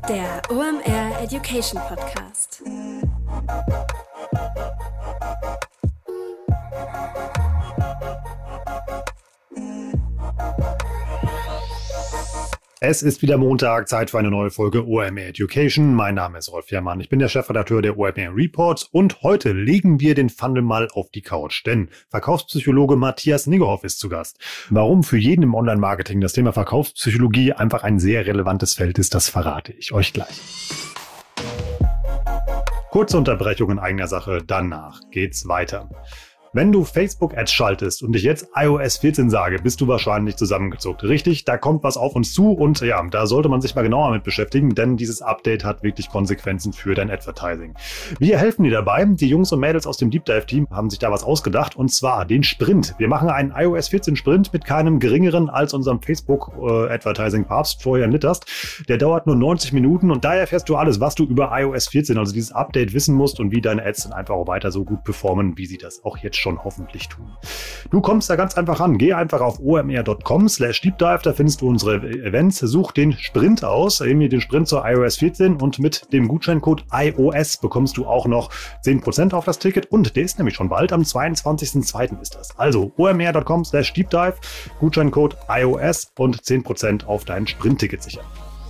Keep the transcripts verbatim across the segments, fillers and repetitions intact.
Der O M R Education Podcast. Es ist wieder Montag, Zeit für eine neue Folge O M R Education. Mein Name ist Rolf Herrmann, ich bin der Chefredakteur der O M R Reports und heute legen wir den Funnel mal auf die Couch, denn Verkaufspsychologe Matthias Niggerhoff ist zu Gast. Warum für jeden im Online-Marketing das Thema Verkaufspsychologie einfach ein sehr relevantes Feld ist, das verrate ich euch gleich. Kurze Unterbrechung in eigener Sache, danach geht's weiter. Wenn du Facebook-Ads schaltest und ich jetzt i O S vierzehn sage, bist du wahrscheinlich zusammengezuckt. Richtig, da kommt was auf uns zu und ja, da sollte man sich mal genauer mit beschäftigen, denn dieses Update hat wirklich Konsequenzen für dein Advertising. Wir helfen dir dabei. Die Jungs und Mädels aus dem Deep Dive Team haben sich da was ausgedacht und zwar den Sprint. Wir machen einen i O S vierzehn Sprint mit keinem geringeren als unserem Facebook-Advertising-Papst Florian Litterst. Der dauert nur neunzig Minuten und da erfährst du alles, was du über i O S vierzehn, also dieses Update, wissen musst und wie deine Ads dann einfach auch weiter so gut performen, wie sie das auch jetzt schon hoffentlich tun. Du kommst da ganz einfach ran. Geh einfach auf omr.com slash deepdive, da findest du unsere Events, such den Sprint aus, eben den Sprint zur i O S vierzehn und mit dem Gutscheincode I O S bekommst du auch noch zehn Prozent auf das Ticket und der ist nämlich schon bald, am zweiundzwanzigsten zweiten ist das. Also omr.com slash deepdive, Gutscheincode I O S und zehn Prozent auf dein Sprintticket sichern.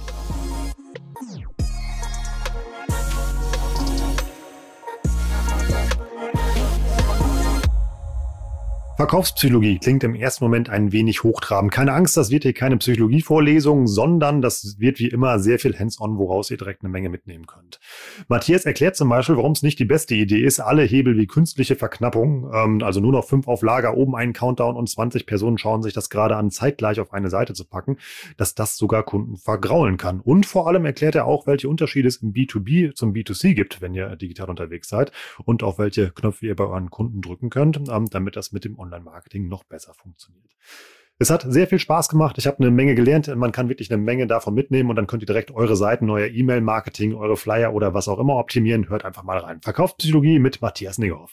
Verkaufspsychologie klingt im ersten Moment ein wenig hochtrabend. Keine Angst, das wird hier keine Psychologievorlesung, sondern das wird wie immer sehr viel hands-on, woraus ihr direkt eine Menge mitnehmen könnt. Matthias erklärt zum Beispiel, warum es nicht die beste Idee ist, alle Hebel wie künstliche Verknappung, ähm, also nur noch fünf auf Lager, oben einen Countdown und zwanzig Personen schauen sich das gerade an, zeitgleich auf eine Seite zu packen, dass das sogar Kunden vergraulen kann. Und vor allem erklärt er auch, welche Unterschiede es im B zwei B zum B zwei C gibt, wenn ihr digital unterwegs seid und auf welche Knöpfe ihr bei euren Kunden drücken könnt, ähm, damit das mit dem Online-Marketing noch besser funktioniert. Es hat sehr viel Spaß gemacht. Ich habe eine Menge gelernt. Man kann wirklich eine Menge davon mitnehmen und dann könnt ihr direkt eure Seiten, euer E-Mail-Marketing, eure Flyer oder was auch immer optimieren. Hört einfach mal rein. Verkaufspsychologie mit Matthias Niggerhoff.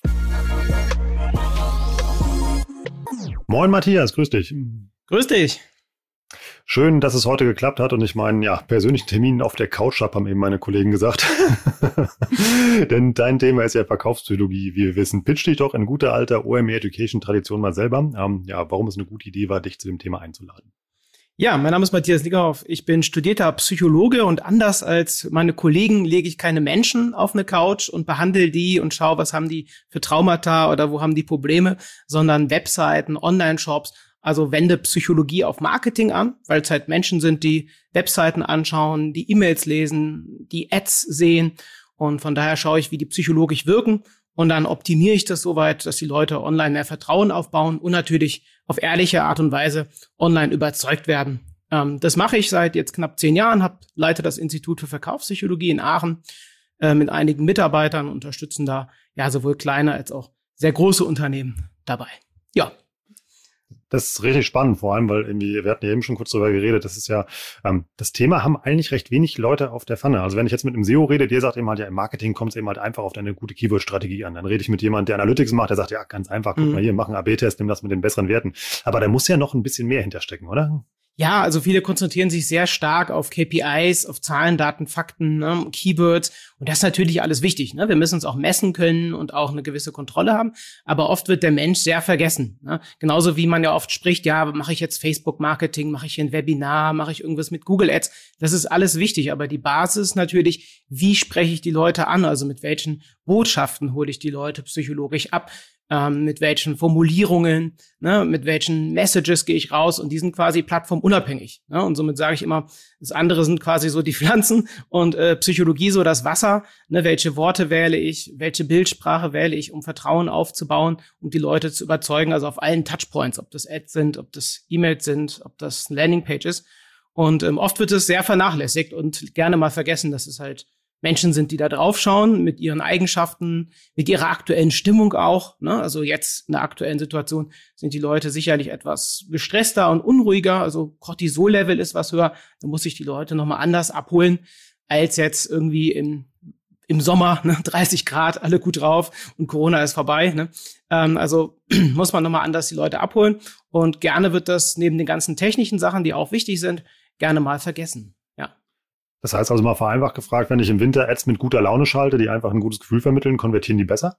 Moin Matthias, grüß dich. Grüß dich. Schön, dass es heute geklappt hat und ich meinen ja, persönlichen Termin auf der Couch habe, haben eben meine Kollegen gesagt. Denn dein Thema ist ja Verkaufspsychologie, wie wir wissen. Pitch dich doch in guter alter O M R Education Tradition mal selber. Ähm, ja, warum es eine gute Idee war, dich zu dem Thema einzuladen. Ja, mein Name ist Matthias Niggerhoff. Ich bin studierter Psychologe und anders als meine Kollegen lege ich keine Menschen auf eine Couch und behandle die und schaue, was haben die für Traumata oder wo haben die Probleme, sondern Webseiten, Online-Shops. Also wende Psychologie auf Marketing an, weil es halt Menschen sind, die Webseiten anschauen, die E-Mails lesen, die Ads sehen. Und von daher schaue ich, wie die psychologisch wirken. Und dann optimiere ich das soweit, dass die Leute online mehr Vertrauen aufbauen und natürlich auf ehrliche Art und Weise online überzeugt werden. Ähm, das mache ich seit jetzt knapp zehn Jahren, hab, leite das Institut für Verkaufspsychologie in Aachen äh, mit einigen Mitarbeitern, unterstützen da ja sowohl kleine als auch sehr große Unternehmen dabei. Ja. Das ist richtig spannend, vor allem, weil irgendwie, wir hatten ja eben schon kurz drüber geredet, das ist ja, ähm, das Thema haben eigentlich recht wenig Leute auf der Pfanne. Also wenn ich jetzt mit einem S E O rede, der sagt eben halt, ja, im Marketing kommt es eben halt einfach auf deine gute Keyword-Strategie an. Dann rede ich mit jemandem, der Analytics macht, der sagt, ja, ganz einfach, guck Mhm. mal hier, mach einen A B-Test, nimm das mit den besseren Werten. Aber da muss ja noch ein bisschen mehr hinterstecken, oder? Ja, also viele konzentrieren sich sehr stark auf K P Is, auf Zahlen, Daten, Fakten, ne, Keywords. Und das ist natürlich alles wichtig. Ne? Wir müssen uns auch messen können und auch eine gewisse Kontrolle haben. Aber oft wird der Mensch sehr vergessen. Ne? Genauso wie man ja oft spricht, ja, mache ich jetzt Facebook-Marketing, mache ich hier ein Webinar, mache ich irgendwas mit Google Ads. Das ist alles wichtig. Aber die Basis natürlich, wie spreche ich die Leute an? Also mit welchen Botschaften hole ich die Leute psychologisch ab? Ähm, mit welchen Formulierungen, ne, mit welchen Messages gehe ich raus und die sind quasi plattformunabhängig. Ne? Und somit sage ich immer, das andere sind quasi so die Pflanzen und äh, Psychologie so das Wasser. Ne? Welche Worte wähle ich, welche Bildsprache wähle ich, um Vertrauen aufzubauen, um die Leute zu überzeugen, also auf allen Touchpoints, ob das Ads sind, ob das E-Mails sind, ob das Landingpage ist. Und ähm, oft wird es sehr vernachlässigt und gerne mal vergessen, dass es halt Menschen sind, die da drauf schauen, mit ihren Eigenschaften, mit ihrer aktuellen Stimmung auch. Ne? Also jetzt in der aktuellen Situation sind die Leute sicherlich etwas gestresster und unruhiger. Also Cortisol-Level ist was höher. Da muss ich die Leute nochmal anders abholen, als jetzt irgendwie im, im Sommer, ne? dreißig Grad, alle gut drauf und Corona ist vorbei. Ne? Ähm, also muss man nochmal anders die Leute abholen. Und gerne wird das neben den ganzen technischen Sachen, die auch wichtig sind, gerne mal vergessen. Das heißt also mal vereinfacht gefragt, wenn ich im Winter Ads mit guter Laune schalte, die einfach ein gutes Gefühl vermitteln, konvertieren die besser?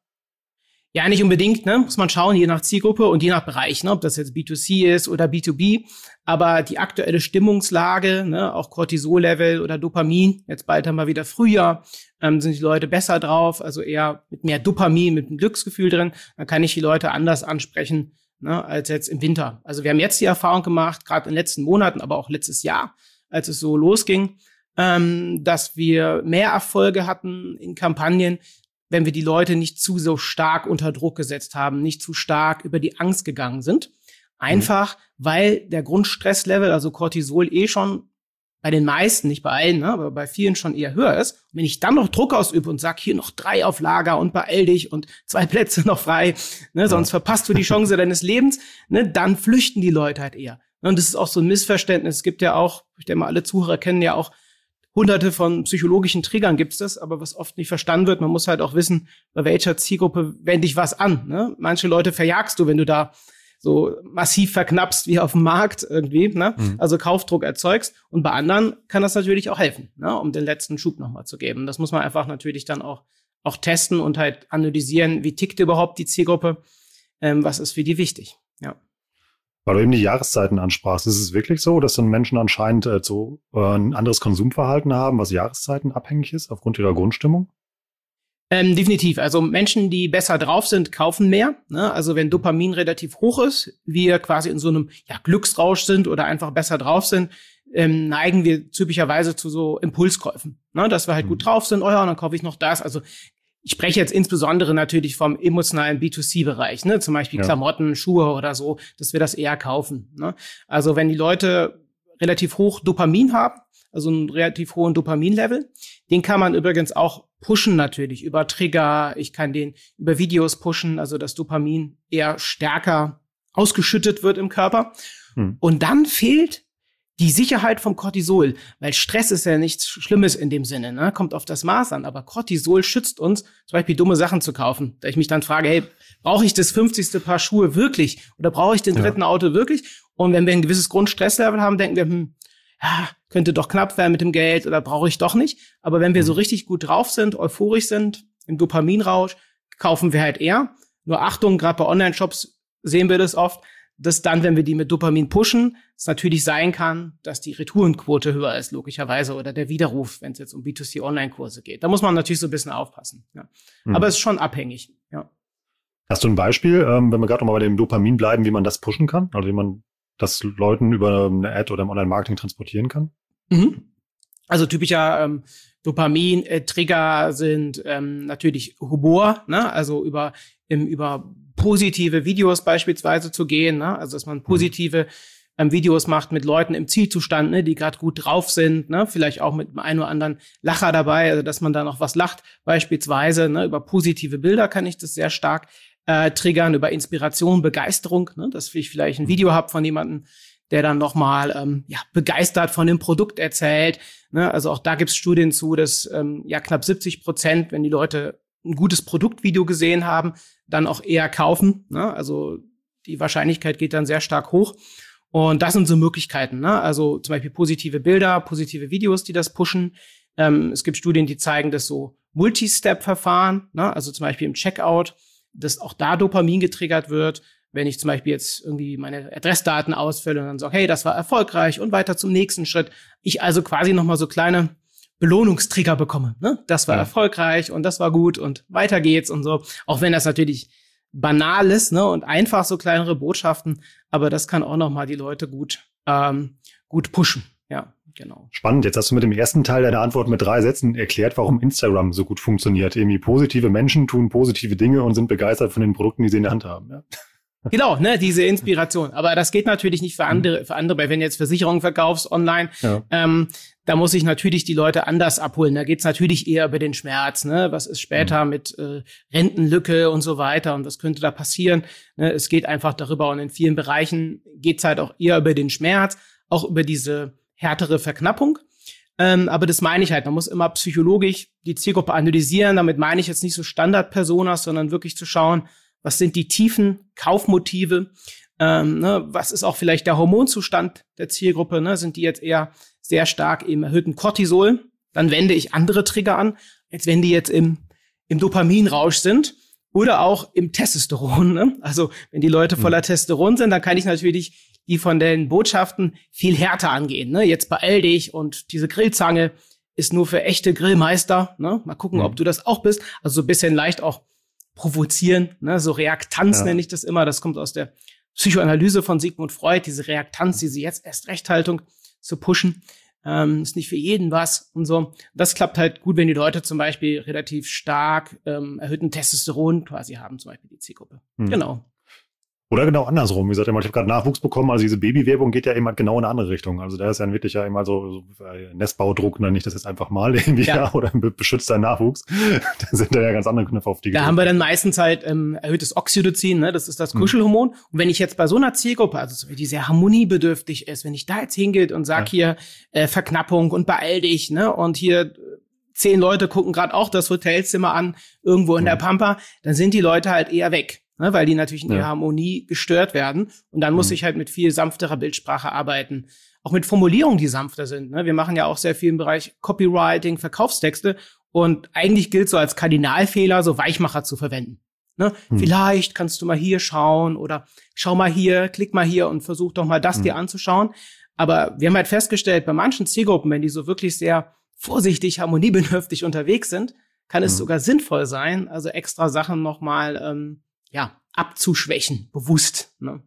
Ja, nicht unbedingt, ne? Muss man schauen, je nach Zielgruppe und je nach Bereich, ne? Ob das jetzt B zwei C ist oder B zwei B. Aber die aktuelle Stimmungslage, ne? Auch Cortisol-Level oder Dopamin, jetzt bald haben wir wieder Frühjahr, ähm, sind die Leute besser drauf, also eher mit mehr Dopamin, mit einem Glücksgefühl drin. Dann kann ich die Leute anders ansprechen, ne? Als jetzt im Winter. Also wir haben jetzt die Erfahrung gemacht, gerade in den letzten Monaten, aber auch letztes Jahr, als es so losging, ähm, dass wir mehr Erfolge hatten in Kampagnen, wenn wir die Leute nicht zu so stark unter Druck gesetzt haben, nicht zu stark über die Angst gegangen sind. Einfach, mhm. weil der Grundstresslevel, also Cortisol, eh schon bei den meisten, nicht bei allen, ne, aber bei vielen schon eher höher ist. Und wenn ich dann noch Druck ausübe und sag, hier noch drei auf Lager und beeil dich und zwei Plätze noch frei, ne, sonst ja. verpasst du die Chance deines Lebens, ne, dann flüchten die Leute halt eher. Und das ist auch so ein Missverständnis. Es gibt ja auch, ich denke mal, alle Zuhörer kennen ja auch Hunderte von psychologischen Triggern gibt's das, aber was oft nicht verstanden wird, man muss halt auch wissen, bei welcher Zielgruppe wende ich was an. Ne? Manche Leute verjagst du, wenn du da so massiv verknappst wie auf dem Markt irgendwie, ne? Mhm. Also Kaufdruck erzeugst. Und bei anderen kann das natürlich auch helfen, ne? Um den letzten Schub nochmal zu geben. Das muss man einfach natürlich dann auch auch testen und halt analysieren, wie tickt überhaupt die Zielgruppe, ähm, was ist für die wichtig, ja. Weil du eben die Jahreszeiten ansprachst. Ist es wirklich so, dass dann Menschen anscheinend äh, so äh, ein anderes Konsumverhalten haben, was Jahreszeiten abhängig ist, aufgrund ihrer Grundstimmung? Ähm, definitiv. Also Menschen, die besser drauf sind, kaufen mehr. Ne? Also wenn Dopamin relativ hoch ist, wir quasi in so einem ja, Glücksrausch sind oder einfach besser drauf sind, ähm, neigen wir typischerweise zu so Impulskäufen. Ne? Dass wir halt mhm. gut drauf sind, oh ja, dann kaufe ich noch das. Also ich spreche jetzt insbesondere natürlich vom emotionalen B zwei C-Bereich, ne? Zum Beispiel ja. Klamotten, Schuhe oder so, dass wir das eher kaufen. Ne? Also wenn die Leute relativ hoch Dopamin haben, also einen relativ hohen Dopaminlevel, den kann man übrigens auch pushen natürlich über Trigger. Ich kann den über Videos pushen, also dass Dopamin eher stärker ausgeschüttet wird im Körper. Hm. Und dann fehlt die Sicherheit vom Cortisol, weil Stress ist ja nichts Schlimmes in dem Sinne, ne? Kommt auf das Maß an, aber Cortisol schützt uns, zum Beispiel dumme Sachen zu kaufen. Da ich mich dann frage, hey, brauche ich das fünfzigste Paar Schuhe wirklich? Oder brauche ich den dritten ja. Auto wirklich? Und wenn wir ein gewisses Grundstresslevel haben, denken wir, hm, ja, könnte doch knapp werden mit dem Geld oder brauche ich doch nicht. Aber wenn wir so richtig gut drauf sind, euphorisch sind, im Dopaminrausch, kaufen wir halt eher. Nur Achtung, gerade bei Online-Shops sehen wir das oft, dass dann, wenn wir die mit Dopamin pushen, es natürlich sein kann, dass die Retourenquote höher ist, logischerweise, oder der Widerruf, wenn es jetzt um B zwei C-Online-Kurse geht. Da muss man natürlich so ein bisschen aufpassen. Ja. Mhm. Aber es ist schon abhängig. Ja. Hast du ein Beispiel, ähm, wenn wir gerade noch mal bei dem Dopamin bleiben, wie man das pushen kann? Also wie man das Leuten über eine Ad oder im Online-Marketing transportieren kann? Mhm. Also typischer ähm, Dopamin-Trigger sind ähm, natürlich Humor, ne? Also über im, über positive Videos beispielsweise zu gehen, ne? Also dass man positive ähm, Videos macht mit Leuten im Zielzustand, ne? Die gerade gut drauf sind, ne? Vielleicht auch mit einem einen oder anderen Lacher dabei, also dass man da noch was lacht beispielsweise, ne? Über positive Bilder kann ich das sehr stark äh, triggern, über Inspiration, Begeisterung, ne? Dass ich vielleicht ein Video habe von jemandem, der dann nochmal ähm, ja, begeistert von dem Produkt erzählt. Ne? Also auch da gibt's Studien zu, dass ähm, ja knapp siebzig Prozent, wenn die Leute ein gutes Produktvideo gesehen haben, dann auch eher kaufen. Ne? Also die Wahrscheinlichkeit geht dann sehr stark hoch. Und das sind so Möglichkeiten. Ne? Also zum Beispiel positive Bilder, positive Videos, die das pushen. Ähm, es gibt Studien, die zeigen, dass so Multi-Step-Verfahren, ne? Also zum Beispiel im Checkout, dass auch da Dopamin getriggert wird. Wenn ich zum Beispiel jetzt irgendwie meine Adressdaten ausfülle und dann sage, hey, das war erfolgreich und weiter zum nächsten Schritt. Ich also quasi nochmal so kleine Belohnungstrigger bekomme. Ne? Das war ja. erfolgreich und das war gut und weiter geht's und so. Auch wenn das natürlich banal ist, ne, und einfach so kleinere Botschaften, aber das kann auch nochmal die Leute gut, ähm, gut pushen. Ja, genau. Spannend. Jetzt hast du mit dem ersten Teil deiner Antwort mit drei Sätzen erklärt, warum Instagram so gut funktioniert. Irgendwie positive Menschen tun positive Dinge und sind begeistert von den Produkten, die sie in der Hand haben. Ja. Genau, ne, diese Inspiration. Aber das geht natürlich nicht für andere, für andere, weil wenn du jetzt Versicherungen verkaufst online, ja. ähm, da muss ich natürlich die Leute anders abholen. Da geht's natürlich eher über den Schmerz, ne? Was ist später mhm. mit äh, Rentenlücke und so weiter und was könnte da passieren? Ne? Es geht einfach darüber und in vielen Bereichen geht's halt auch eher über den Schmerz, auch über diese härtere Verknappung. Ähm, aber das meine ich halt, man muss immer psychologisch die Zielgruppe analysieren. Damit meine ich jetzt nicht so Standard-Personas, sondern wirklich zu schauen, was sind die tiefen Kaufmotive? Ähm, ne, was ist auch vielleicht der Hormonzustand der Zielgruppe? Ne? Sind die jetzt eher sehr stark im erhöhten Cortisol? Dann wende ich andere Trigger an, als wenn die jetzt im, im Dopaminrausch sind oder auch im Testosteron. Ne? Also wenn die Leute voller mhm. Testosteron sind, dann kann ich natürlich die von den Botschaften viel härter angehen. Ne? Jetzt beeil dich und diese Grillzange ist nur für echte Grillmeister. Ne? Mal gucken, mhm. ob du das auch bist. Also so ein bisschen leicht auch provozieren. Ne? So Reaktanz ja. nenne ich das immer. Das kommt aus der Psychoanalyse von Sigmund Freud. Diese Reaktanz, diese jetzt erst Rechthaltung zu pushen. Ähm, ist nicht für jeden was und so. Das klappt halt gut, wenn die Leute zum Beispiel relativ stark ähm, erhöhten Testosteron quasi haben, zum Beispiel die Zielgruppe. Mhm. Genau. Oder genau andersrum. Wie gesagt, ich habe gerade Nachwuchs bekommen. Also diese Babywerbung geht ja eben halt genau in eine andere Richtung. Also da ist ja wirklich ja immer so, so äh, Nestbaudruck, ne? Nicht das jetzt einfach mal irgendwie ja. Ja, oder beschützt deinen Nachwuchs. Da sind da ja ganz andere Knöpfe auf die. Da gedrückt. Haben wir dann meistens halt ähm, erhöhtes Oxytocin, ne? Das ist das Kuschelhormon. Hm. Und wenn ich jetzt bei so einer Zielgruppe, also die sehr harmoniebedürftig ist, wenn ich da jetzt hingehe und sag ja. hier äh, Verknappung und beeil dich, ne? Und hier zehn Leute gucken gerade auch das Hotelzimmer an, irgendwo in hm. der Pampa, dann sind die Leute halt eher weg. Ne, weil die natürlich in ja. ihrer Harmonie gestört werden. Und dann muss mhm. ich halt mit viel sanfterer Bildsprache arbeiten. Auch mit Formulierungen, die sanfter sind. Ne? Wir machen ja auch sehr viel im Bereich Copywriting, Verkaufstexte. Und eigentlich gilt so als Kardinalfehler, so Weichmacher zu verwenden. Ne? Mhm. Vielleicht kannst du mal hier schauen oder schau mal hier, klick mal hier und versuch doch mal das mhm. dir anzuschauen. Aber wir haben halt festgestellt, bei manchen Zielgruppen, wenn die so wirklich sehr vorsichtig, harmoniebedürftig unterwegs sind, kann es mhm. sogar sinnvoll sein, also extra Sachen nochmal ähm, ja, abzuschwächen, bewusst, ne?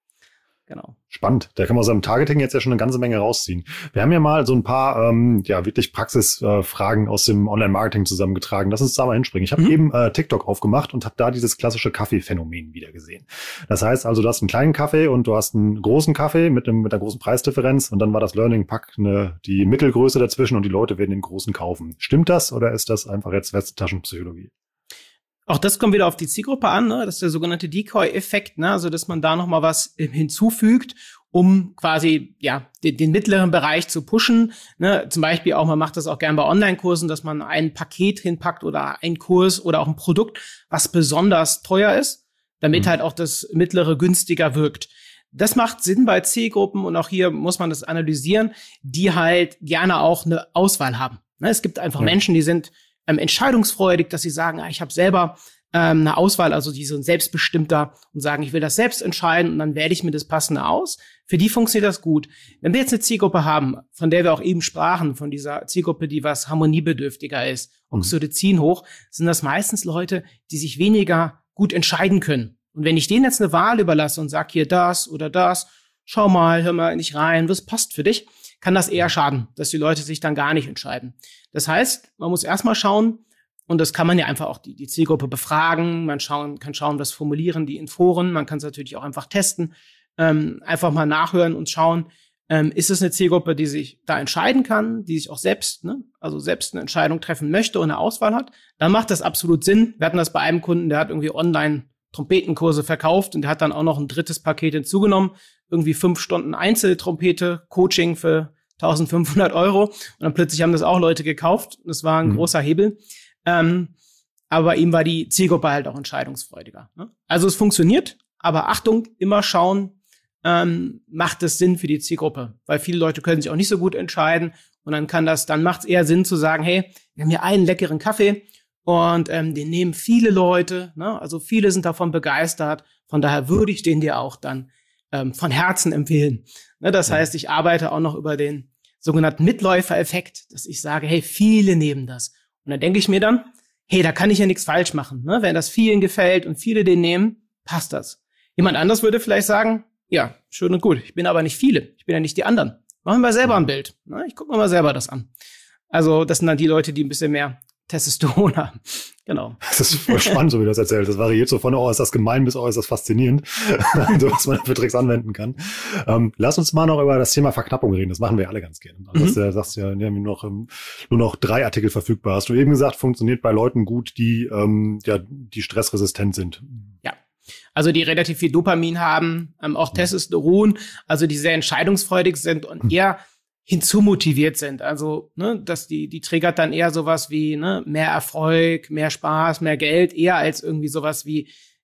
Genau. Spannend. Da kann man aus seinem Targeting jetzt ja schon eine ganze Menge rausziehen. Wir haben ja mal so ein paar, ähm, ja, wirklich Praxisfragen äh, aus dem Online-Marketing zusammengetragen. Lass uns da mal hinspringen. Ich habe mhm. eben äh, TikTok aufgemacht und habe da dieses klassische Kaffee-Phänomen wieder gesehen. Das heißt also, du hast einen kleinen Kaffee und du hast einen großen Kaffee mit, einem, mit einer großen Preisdifferenz und dann war das Learning-Pack eine, die Mittelgröße dazwischen und die Leute werden den großen kaufen. Stimmt das oder ist das einfach jetzt Westentaschenpsychologie? Auch das kommt wieder auf die Zielgruppe an, ne? Das ist der sogenannte Decoy-Effekt, ne? Also, dass man da noch mal was hinzufügt, um quasi, ja, den, den mittleren Bereich zu pushen, ne? Zum Beispiel auch, man macht das auch gern bei Online-Kursen, dass man ein Paket hinpackt oder ein Kurs oder auch ein Produkt, was besonders teuer ist, damit mhm. halt auch das mittlere günstiger wirkt. Das macht Sinn bei Zielgruppen und auch hier muss man das analysieren, die halt gerne auch eine Auswahl haben, ne? Es gibt einfach ja. Menschen, die sind Ähm, entscheidungsfreudig, dass sie sagen, ah, ich habe selber ähm, eine Auswahl, also die sind selbstbestimmter und sagen, ich will das selbst entscheiden und dann wähle ich mir das Passende aus. Für die funktioniert das gut. Wenn wir jetzt eine Zielgruppe haben, von der wir auch eben sprachen, von dieser Zielgruppe, die was harmoniebedürftiger ist, mhm. Oxytocin hoch, sind das meistens Leute, die sich weniger gut entscheiden können. Und wenn ich denen jetzt eine Wahl überlasse und sage, hier das oder das, schau mal, hör mal nicht rein, was passt für dich, kann das eher schaden, dass die Leute sich dann gar nicht entscheiden. Das heißt, man muss erstmal schauen, und das kann man ja einfach auch die, die Zielgruppe befragen, man schauen, kann schauen, was formulieren die in Foren, man kann es natürlich auch einfach testen, ähm, einfach mal nachhören und schauen, ähm, ist es eine Zielgruppe, die sich da entscheiden kann, die sich auch selbst, ne, also selbst eine Entscheidung treffen möchte und eine Auswahl hat, dann macht das absolut Sinn. Wir hatten das bei einem Kunden, der hat irgendwie online Trompetenkurse verkauft und der hat dann auch noch ein drittes Paket hinzugenommen, irgendwie fünf Stunden Einzeltrompete, Coaching für eintausendfünfhundert Euro und dann plötzlich haben das auch Leute gekauft. Das war ein mhm. großer Hebel. Ähm, aber bei ihm war die Zielgruppe halt auch entscheidungsfreudiger. Ne? Also es funktioniert, aber Achtung, immer schauen, ähm, macht es Sinn für die Zielgruppe? Weil viele Leute können sich auch nicht so gut entscheiden und dann kann das, dann macht es eher Sinn zu sagen, hey, wir haben hier einen leckeren Kaffee und ähm, den nehmen viele Leute, ne? Also viele sind davon begeistert. Von daher würde ich den dir auch dann ähm, von Herzen empfehlen. Ne? Das ja. heißt, ich arbeite auch noch über den sogenannten Mitläufereffekt, dass ich sage, hey, viele nehmen das. Und dann denke ich mir dann, hey, da kann ich ja nichts falsch machen. Ne? Wenn das vielen gefällt und viele den nehmen, passt das. Jemand anders würde vielleicht sagen, ja, schön und gut, ich bin aber nicht viele, ich bin ja nicht die anderen. Machen wir selber ein Bild. Ne? Ich gucke mir mal selber das an. Also das sind dann die Leute, die ein bisschen mehr Testosteron haben. Genau. Das ist voll spannend, so wie du das erzählst. Das variiert so von, oh, ist das gemein, bis, oh, ist das faszinierend. So, was man für Tricks anwenden kann. Ähm, lass uns mal noch über das Thema Verknappung reden. Das machen wir alle ganz gerne. Also, mhm. Du sagst ja, wir haben noch, ähm, nur noch drei Artikel verfügbar. Hast du eben gesagt, funktioniert bei Leuten gut, die, ähm, ja, die stressresistent sind. Ja. Also die relativ viel Dopamin haben, ähm, auch Testosteron, also die sehr entscheidungsfreudig sind und eher hinzumotiviert sind. Also, ne, dass die, die triggert dann eher sowas wie, ne, mehr Erfolg, mehr Spaß, mehr Geld, eher als irgendwie sowas wie,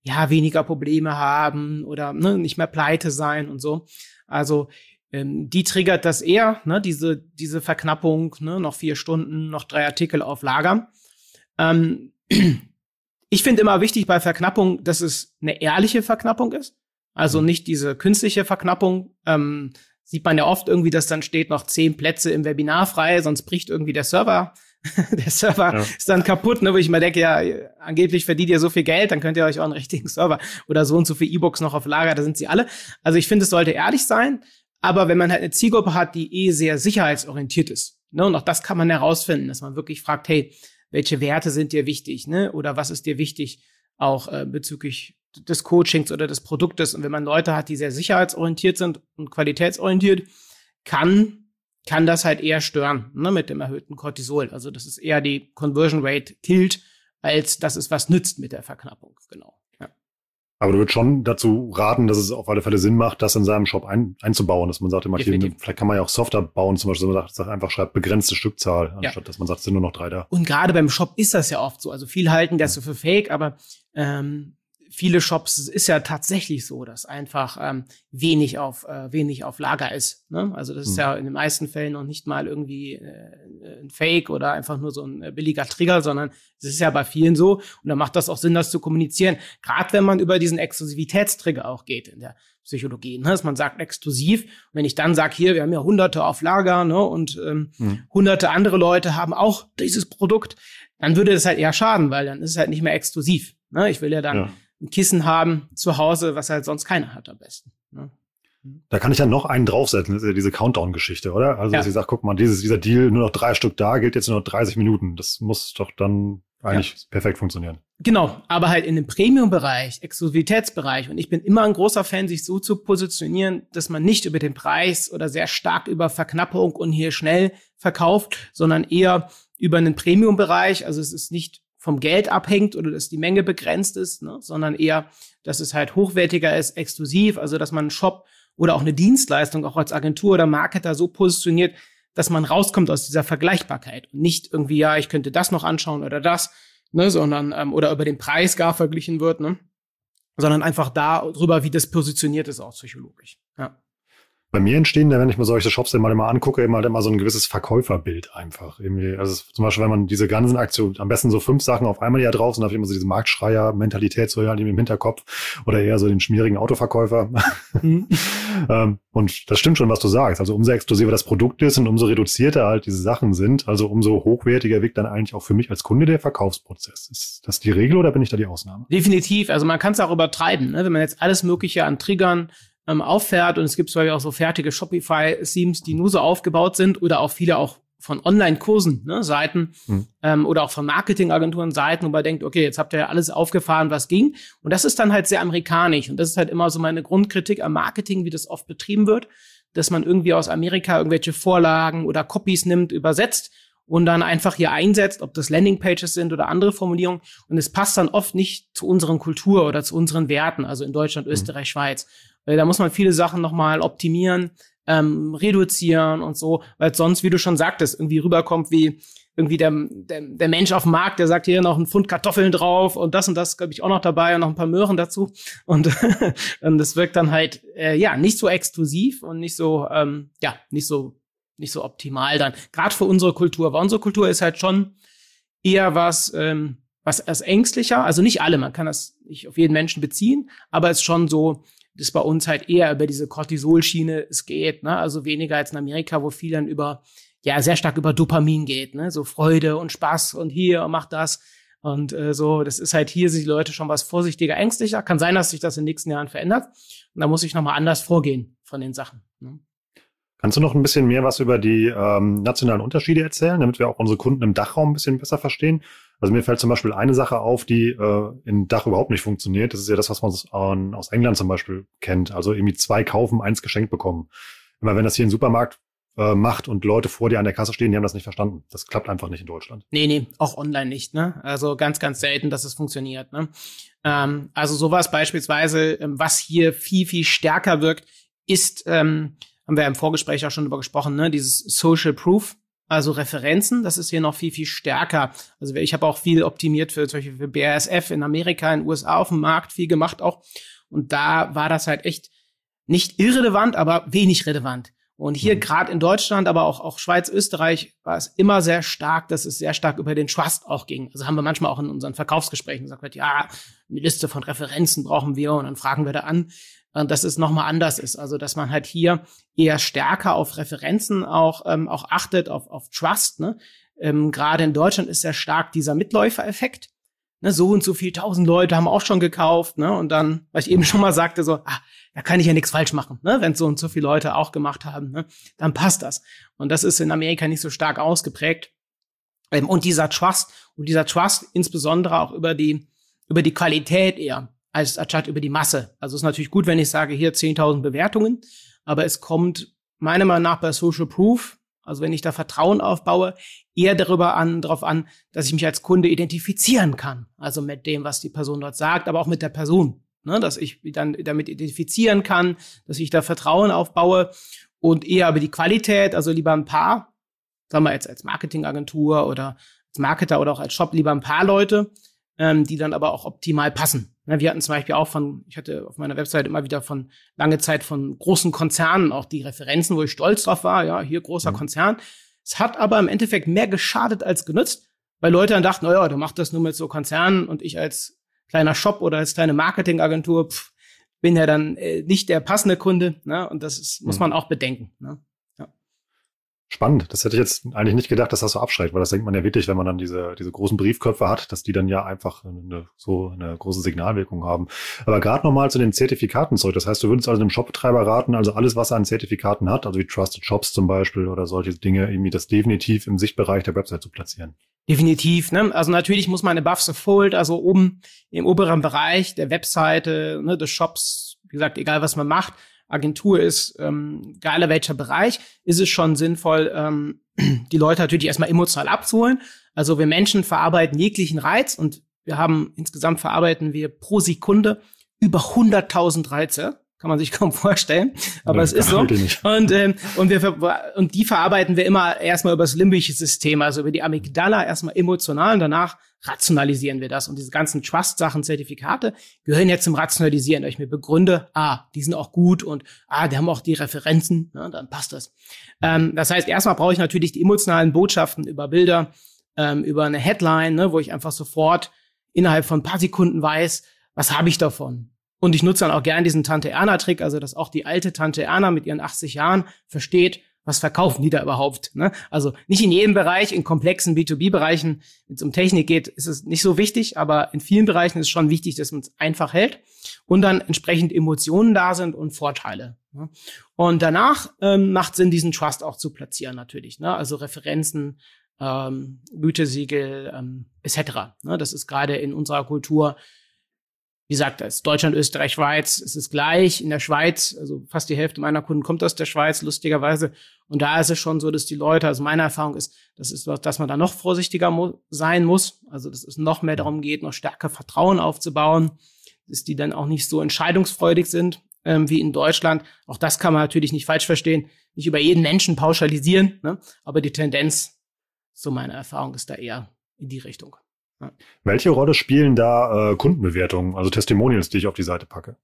ja, weniger Probleme haben oder ne, nicht mehr pleite sein und so. Also ähm, die triggert das eher, ne, diese diese Verknappung, ne, noch vier Stunden, noch drei Artikel auf Lager. Ähm, ich finde immer wichtig bei Verknappung, dass es eine ehrliche Verknappung ist. Also nicht diese künstliche Verknappung. Ähm, sieht man ja oft irgendwie, dass dann steht noch zehn Plätze im Webinar frei, sonst bricht irgendwie der Server. Der Server ja. ist dann kaputt, ne, wo ich mir denke, ja, angeblich verdient ihr so viel Geld, dann könnt ihr euch auch einen richtigen Server oder so und so viele E-Books noch auf Lager, da sind sie alle. Also ich finde, es sollte ehrlich sein, aber wenn man halt eine Zielgruppe hat, die eh sehr sicherheitsorientiert ist, ne, und auch das kann man herausfinden, dass man wirklich fragt, hey, welche Werte sind dir wichtig, ne, oder was ist dir wichtig, auch äh, bezüglich des Coachings oder des Produktes. Und wenn man Leute hat, die sehr sicherheitsorientiert sind und qualitätsorientiert, kann kann das halt eher stören, ne, mit dem erhöhten Cortisol. Also das ist eher die Conversion Rate killt, als dass es was nützt mit der Verknappung. Genau. Ja. Aber du würdest schon dazu raten, dass es auf alle Fälle Sinn macht, das in seinem Shop ein, einzubauen, dass man sagt, immer hier, vielleicht kann man ja auch softer bauen, zum Beispiel, dass man sagt, einfach schreibt begrenzte Stückzahl, anstatt ja. dass man sagt, es sind nur noch drei da. Und gerade beim Shop ist das ja oft so. Also viele halten das so für fake, aber ähm, viele Shops ist ja tatsächlich so, dass einfach ähm, wenig auf äh, wenig auf Lager ist. Ne? Also das ist mhm. ja in den meisten Fällen noch nicht mal irgendwie äh, ein Fake oder einfach nur so ein äh, billiger Trigger, sondern es ist ja bei vielen so. Und da macht das auch Sinn, das zu kommunizieren. Gerade wenn man über diesen Exklusivitätstrigger auch geht in der Psychologie, ne? Dass man sagt exklusiv. Und wenn ich dann sage, hier, wir haben ja Hunderte auf Lager, ne? Und ähm, mhm. hunderte andere Leute haben auch dieses Produkt, dann würde das halt eher schaden, weil dann ist es halt nicht mehr exklusiv. Ne? Ich will ja dann ja. ein Kissen haben zu Hause, was halt sonst keiner hat am besten. Ne? Da kann ich ja noch einen draufsetzen, das ist ja diese Countdown-Geschichte, oder? Also, ja. dass ich sage, guck mal, dieses, dieser Deal, nur noch drei Stück da, gilt jetzt nur noch dreißig Minuten. Das muss doch dann eigentlich ja. perfekt funktionieren. Genau, aber halt in dem Premium-Bereich, Exklusivitätsbereich. Und ich bin immer ein großer Fan, sich so zu positionieren, dass man nicht über den Preis oder sehr stark über Verknappung und hier schnell verkauft, sondern eher über einen Premium-Bereich. Also es ist nicht vom Geld abhängt oder dass die Menge begrenzt ist, ne, sondern eher, dass es halt hochwertiger ist, exklusiv, also dass man einen Shop oder auch eine Dienstleistung auch als Agentur oder Marketer so positioniert, dass man rauskommt aus dieser Vergleichbarkeit und nicht irgendwie, ja, ich könnte das noch anschauen oder das, ne, sondern ähm, oder über den Preis gar verglichen wird, ne, sondern einfach darüber, wie das positioniert ist, auch psychologisch. Ja. Bei mir entstehen, wenn ich mir solche Shops dann mal immer angucke, immer halt immer so ein gewisses Verkäuferbild einfach. Irgendwie, also zum Beispiel, wenn man diese ganzen Aktionen, am besten so fünf Sachen auf einmal ja drauf sind, habe ich immer so diese Marktschreier-Mentalität so ja, im Hinterkopf oder eher so den schmierigen Autoverkäufer. Mhm. ähm, und das stimmt schon, was du sagst. Also umso exklusiver das Produkt ist und umso reduzierter halt diese Sachen sind, also umso hochwertiger wirkt dann eigentlich auch für mich als Kunde der Verkaufsprozess. Ist das die Regel oder bin ich da die Ausnahme? Definitiv. Also man kann es auch übertreiben, ne? Wenn man jetzt alles Mögliche an Triggern Ähm, auffährt und es gibt zum Beispiel auch so fertige Shopify-Themes, die nur so aufgebaut sind oder auch viele auch von Online-Kursen, ne, Seiten hm. ähm, oder auch von Marketingagenturen Seiten, wo man denkt, okay, jetzt habt ihr ja alles aufgefahren, was ging. Und das ist dann halt sehr amerikanisch und das ist halt immer so meine Grundkritik am Marketing, wie das oft betrieben wird, dass man irgendwie aus Amerika irgendwelche Vorlagen oder Copies nimmt, übersetzt und dann einfach hier einsetzt, ob das Landingpages sind oder andere Formulierungen. Und es passt dann oft nicht zu unseren Kultur oder zu unseren Werten, also in Deutschland, Österreich, hm. Schweiz. Weil da muss man viele Sachen nochmal optimieren, ähm, reduzieren und so, weil sonst, wie du schon sagtest, irgendwie rüberkommt wie irgendwie der, der, der Mensch auf dem Markt, der sagt, hier noch ein Pfund Kartoffeln drauf und das und das, glaube ich, auch noch dabei und noch ein paar Möhren dazu. Und, und das wirkt dann halt, äh, ja, nicht so exklusiv und nicht so, ähm, ja, nicht so, nicht so optimal dann. Gerade für unsere Kultur, weil unsere Kultur ist halt schon eher was, ähm, was als ängstlicher, also nicht alle, man kann das nicht auf jeden Menschen beziehen, aber es ist schon so, das bei uns halt eher über diese Cortisol-Schiene es geht, ne? Also weniger als in Amerika, wo viel dann über, ja, sehr stark über Dopamin geht, ne? So Freude und Spaß und hier und mach das. Und äh, so, das ist halt hier, sind die Leute schon was vorsichtiger, ängstlicher. Kann sein, dass sich das in den nächsten Jahren verändert. Und da muss ich nochmal anders vorgehen von den Sachen, ne? Kannst du noch ein bisschen mehr was über die ähm, nationalen Unterschiede erzählen, damit wir auch unsere Kunden im Dachraum ein bisschen besser verstehen? Also mir fällt zum Beispiel eine Sache auf, die äh, im Dach überhaupt nicht funktioniert. Das ist ja das, was man aus, äh, aus England zum Beispiel kennt. Also irgendwie zwei kaufen, eins geschenkt bekommen. Immer wenn das hier ein Supermarkt äh, macht und Leute vor dir an der Kasse stehen, die haben das nicht verstanden. Das klappt einfach nicht in Deutschland. Nee, nee, auch online nicht, ne? Also ganz, ganz selten, dass es funktioniert, ne? Ähm, also sowas beispielsweise, ähm, was hier viel, viel stärker wirkt, ist, ähm, haben wir im Vorgespräch auch schon drüber gesprochen, ne? Dieses Social Proof. Also Referenzen, das ist hier noch viel, viel stärker. Also ich habe auch viel optimiert für zum Beispiel für B A S F in Amerika, in den U S A auf dem Markt, viel gemacht auch. Und da war das halt echt nicht irrelevant, aber wenig relevant. Und hier mhm. gerade in Deutschland, aber auch, auch Schweiz, Österreich, war es immer sehr stark, dass es sehr stark über den Trust auch ging. Also haben wir manchmal auch in unseren Verkaufsgesprächen gesagt, ja, eine Liste von Referenzen brauchen wir und dann fragen wir da an, dass es nochmal anders ist. Also dass man halt hier eher stärker auf Referenzen auch ähm, auch achtet, auf, auf Trust. Ne? Ähm, gerade in Deutschland ist sehr stark dieser Mitläufereffekt. Ne? So und so viel tausend Leute haben auch schon gekauft. Ne? Und dann, weil ich eben schon mal sagte, so, ah, da kann ich ja nichts falsch machen, ne? Wenn so und so viele Leute auch gemacht haben, ne? Dann passt das. Und das ist in Amerika nicht so stark ausgeprägt. Ähm, und dieser Trust, und dieser Trust insbesondere auch über die, über die Qualität eher, als anstatt über die Masse. Also es ist natürlich gut, wenn ich sage, hier zehntausend Bewertungen, aber es kommt meiner Meinung nach bei Social Proof, also wenn ich da Vertrauen aufbaue, eher darüber an, darauf an, dass ich mich als Kunde identifizieren kann. Also mit dem, was die Person dort sagt, aber auch mit der Person. Ne, dass ich dann damit identifizieren kann, dass ich da Vertrauen aufbaue und eher über die Qualität, also lieber ein paar, sagen wir jetzt als Marketingagentur oder als Marketer oder auch als Shop, lieber ein paar Leute, ähm, die dann aber auch optimal passen. Ne, wir hatten zum Beispiel auch von, ich hatte auf meiner Website immer wieder von lange Zeit von großen Konzernen auch die Referenzen, wo ich stolz drauf war, ja, hier großer mhm. Konzern. Es hat aber im Endeffekt mehr geschadet als genutzt, weil Leute dann dachten, oh ja, der macht das nur mit so Konzernen und ich als kleiner Shop oder als kleine Marketingagentur, pff, bin ja dann äh, nicht der passende Kunde, ne? Und das ist, muss man auch bedenken. Ne? Ja. Spannend. Das hätte ich jetzt eigentlich nicht gedacht, dass das so abschreckt, weil das denkt man ja wirklich, wenn man dann diese diese großen Briefköpfe hat, dass die dann ja einfach eine, so eine große Signalwirkung haben. Aber gerade nochmal zu den Zertifikaten zurück. Das heißt, du würdest also einem Shopbetreiber raten, also alles, was er an Zertifikaten hat, also wie Trusted Shops zum Beispiel oder solche Dinge, irgendwie das definitiv im Sichtbereich der Website zu platzieren. Definitiv, ne? Also natürlich muss man above the fold, also oben im oberen Bereich der Webseite, ne, des Shops, wie gesagt, egal was man macht, Agentur ist, ähm, egal welcher Bereich, ist es schon sinnvoll, ähm, die Leute natürlich erstmal emotional abzuholen. Also wir Menschen verarbeiten jeglichen Reiz und wir haben, insgesamt verarbeiten wir pro Sekunde über hunderttausend Reize. Kann man sich kaum vorstellen, aber ja, es ist so. Und, ähm, und, wir, und die verarbeiten wir immer erstmal über das limbische System, also über die Amygdala, erstmal emotional und danach rationalisieren wir das. Und diese ganzen Trust-Sachen, Zertifikate gehören jetzt zum Rationalisieren, weil ich mir begründe, ah, die sind auch gut und ah, die haben auch die Referenzen, ne, dann passt das. Ähm, das heißt, erstmal brauche ich natürlich die emotionalen Botschaften über Bilder, ähm, über eine Headline, ne, wo ich einfach sofort innerhalb von ein paar Sekunden weiß, was habe ich davon. Und ich nutze dann auch gern diesen Tante-Erna-Trick, also dass auch die alte Tante Erna mit ihren achtzig Jahren versteht, was verkaufen die da überhaupt. Ne? Also nicht in jedem Bereich, in komplexen B zwei B-Bereichen, wenn es um Technik geht, ist es nicht so wichtig, aber in vielen Bereichen ist es schon wichtig, dass man es einfach hält und dann entsprechend Emotionen da sind und Vorteile. Ne? Und danach ähm, macht Sinn, diesen Trust auch zu platzieren natürlich. Ne? Also Referenzen, ähm, Gütesiegel ähm, et cetera. Ne? Das ist gerade in unserer Kultur, wie gesagt, als Deutschland, Österreich, Schweiz ist es gleich. In der Schweiz, also fast die Hälfte meiner Kunden kommt aus der Schweiz, lustigerweise. Und da ist es schon so, dass die Leute, also meine Erfahrung ist, das ist, dass man da noch vorsichtiger mu- sein muss. Also, dass es noch mehr darum geht, noch stärker Vertrauen aufzubauen, dass die dann auch nicht so entscheidungsfreudig sind, ähm, wie in Deutschland. Auch das kann man natürlich nicht falsch verstehen. Nicht über jeden Menschen pauschalisieren, ne? Aber die Tendenz, so meine Erfahrung, ist da eher in die Richtung. Ja. Welche Rolle spielen da äh, Kundenbewertungen, also Testimonials, die ich auf die Seite packe?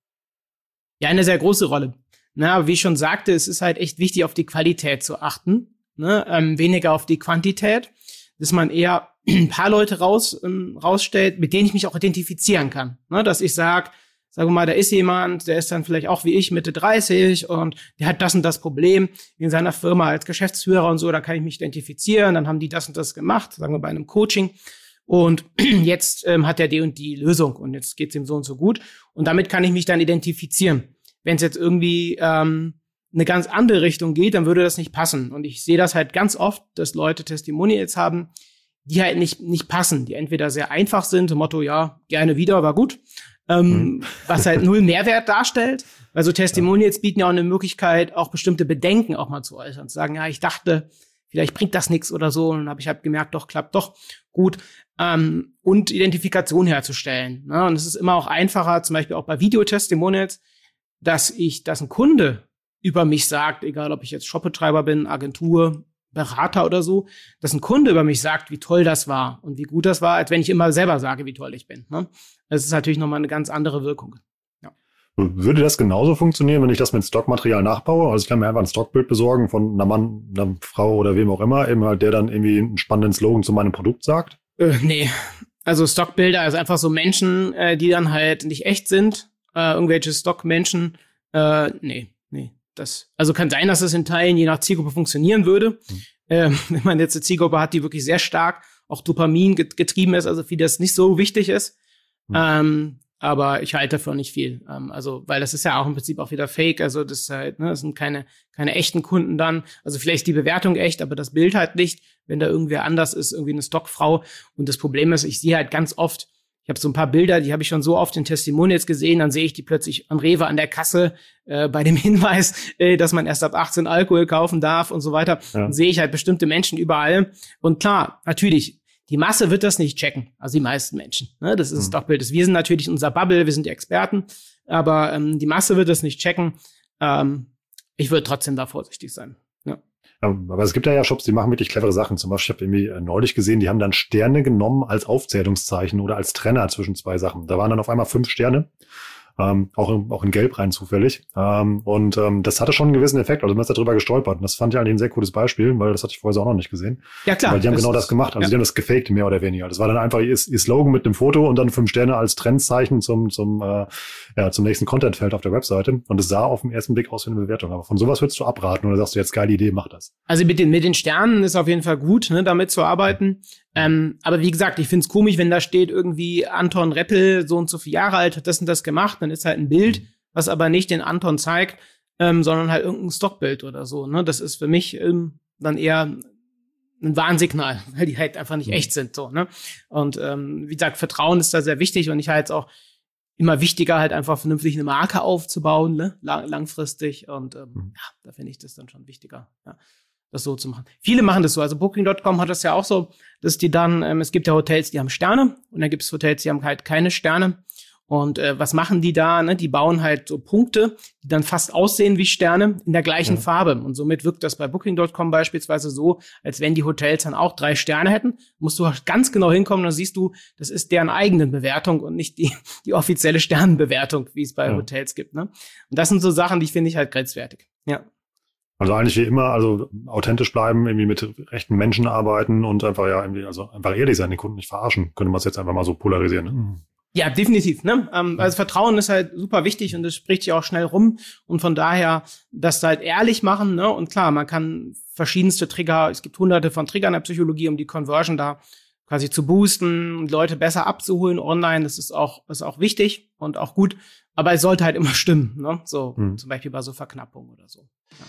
Ja, eine sehr große Rolle. Na, aber wie ich schon sagte, es ist halt echt wichtig, auf die Qualität zu achten, ne? ähm, weniger auf die Quantität, dass man eher ein paar Leute raus, ähm, rausstellt, mit denen ich mich auch identifizieren kann. Ne? Dass ich sage, sagen wir mal, da ist jemand, der ist dann vielleicht auch wie ich Mitte dreißig und der hat das und das Problem in seiner Firma als Geschäftsführer und so, da kann ich mich identifizieren, dann haben die das und das gemacht, sagen wir bei einem Coaching. Und jetzt ähm, hat er die und die Lösung und jetzt geht's ihm so und so gut. Und damit kann ich mich dann identifizieren. Wenn es jetzt irgendwie ähm, eine ganz andere Richtung geht, dann würde das nicht passen. Und ich sehe das halt ganz oft, dass Leute Testimonials haben, die halt nicht nicht passen, die entweder sehr einfach sind, zum Motto, ja, gerne wieder, war gut, ähm, mhm. was halt null Mehrwert darstellt. Weil so Testimonials bieten ja auch eine Möglichkeit, auch bestimmte Bedenken auch mal zu äußern. Zu sagen, ja, ich dachte, vielleicht bringt das nichts oder so. Und dann habe ich halt gemerkt, doch, klappt doch gut. Ähm, und Identifikation herzustellen. Ne? Und es ist immer auch einfacher, zum Beispiel auch bei Videotestimonials, dass ich, dass ein Kunde über mich sagt, egal ob ich jetzt Shopbetreiber bin, Agentur Berater oder so, dass ein Kunde über mich sagt, wie toll das war und wie gut das war, als wenn ich immer selber sage, wie toll ich bin. Ne? Das ist natürlich nochmal eine ganz andere Wirkung. Ja. Würde das genauso funktionieren, wenn ich das mit Stockmaterial nachbaue? Also ich kann mir einfach ein Stockbild besorgen von einer Mann, einer Frau oder wem auch immer, eben halt, der dann irgendwie einen spannenden Slogan zu meinem Produkt sagt? Äh, nee. Also Stockbilder ist einfach so Menschen, äh, die dann halt nicht echt sind. Äh, irgendwelche Stockmenschen. Äh, nee, nee. Das, also kann sein, dass es in Teilen je nach Zielgruppe funktionieren würde. Mhm. Ähm, wenn man jetzt eine Zielgruppe hat, die wirklich sehr stark auch Dopamin getrieben ist, also für die das nicht so wichtig ist. Mhm. Ähm, aber ich halte davon nicht viel. Ähm, also, weil das ist ja auch im Prinzip auch wieder Fake. Also das ist halt, ne, das sind keine, keine echten Kunden dann. Also vielleicht die Bewertung echt, aber das Bild halt nicht, wenn da irgendwer anders ist, irgendwie eine Stockfrau. Und das Problem ist, ich sehe halt ganz oft, ich habe so ein paar Bilder, die habe ich schon so oft in Testimonials gesehen, dann sehe ich die plötzlich an Rewe an der Kasse äh, bei dem Hinweis, äh, dass man erst ab achtzehn Alkohol kaufen darf und so weiter. Ja. Dann sehe ich halt bestimmte Menschen überall. Und klar, natürlich, die Masse wird das nicht checken, also die meisten Menschen. Ne? Das ist mhm. das Stockbild. Wir sind natürlich unser Bubble, wir sind die Experten, aber ähm, die Masse wird das nicht checken. Ähm, ich würde trotzdem da vorsichtig sein. Ja. Aber es gibt ja ja Shops, die machen wirklich clevere Sachen. Zum Beispiel, ich habe irgendwie neulich gesehen, die haben dann Sterne genommen als Aufzählungszeichen oder als Trenner zwischen zwei Sachen. Da waren dann auf einmal fünf Sterne. Ähm, auch, in, auch in Gelb rein zufällig. Ähm, und ähm, das hatte schon einen gewissen Effekt. Also man ist da drüber gestolpert. Und das fand ich eigentlich ein sehr cooles Beispiel, weil das hatte ich vorher so auch noch nicht gesehen. Ja, klar. Weil die haben genau das gemacht. Also ja. Die haben das gefaked, mehr oder weniger. Das war dann einfach ihr, ihr Slogan mit dem Foto und dann fünf Sterne als Trendzeichen zum zum äh, ja zum nächsten Contentfeld auf der Webseite. Und es sah auf den ersten Blick aus wie eine Bewertung. Aber von sowas würdest du abraten oder sagst du jetzt, geile Idee, mach das? Also mit den, mit den Sternen ist auf jeden Fall gut, ne, damit zu arbeiten. Ähm, aber wie gesagt, ich find's komisch, wenn da steht irgendwie Anton Reppel, so und so viele Jahre alt, hat das und das gemacht, dann ist halt ein Bild, was aber nicht den Anton zeigt, ähm, sondern halt irgendein Stockbild oder so. Ne? Das ist für mich ähm, dann eher ein Warnsignal, weil die halt einfach nicht mhm. echt sind. So, ne? Und ähm, wie gesagt, Vertrauen ist da sehr wichtig und ich halte es auch immer wichtiger, halt einfach vernünftig eine Marke aufzubauen, ne? Lang- langfristig. Und ähm, mhm. ja, da finde ich das dann schon wichtiger, ja, das so zu machen. Viele machen das so. Also Booking Punkt com hat das ja auch so, dass die dann, ähm, es gibt ja Hotels, die haben Sterne und dann gibt es Hotels, die haben halt keine Sterne. Und äh, was machen die da? Ne? Die bauen halt so Punkte, die dann fast aussehen wie Sterne in der gleichen ja. Farbe. Und somit wirkt das bei Booking Punkt com beispielsweise so, als wenn die Hotels dann auch drei Sterne hätten. Musst du ganz genau hinkommen, dann siehst du, das ist deren eigene Bewertung und nicht die die offizielle Sternenbewertung, wie es bei ja. Hotels gibt. Ne? Und das sind so Sachen, die finde ich halt grenzwertig. Ja. Also eigentlich wie immer, also authentisch bleiben, irgendwie mit rechten Menschen arbeiten und einfach ja irgendwie, also einfach ehrlich sein, den Kunden nicht verarschen. Könnte man es jetzt einfach mal so polarisieren. Ne? Ja, definitiv. Ne? Ähm, also Vertrauen ist halt super wichtig und das spricht sich auch schnell rum. Und von daher, das halt ehrlich machen. Ne? Und klar, man kann verschiedenste Trigger, es gibt hunderte von Triggern in der Psychologie, um die Conversion da quasi zu boosten und Leute besser abzuholen online. Das ist auch, ist auch wichtig und auch gut. Aber es sollte halt immer stimmen. Ne? So, hm. zum Beispiel bei so Verknappung oder so. Ja.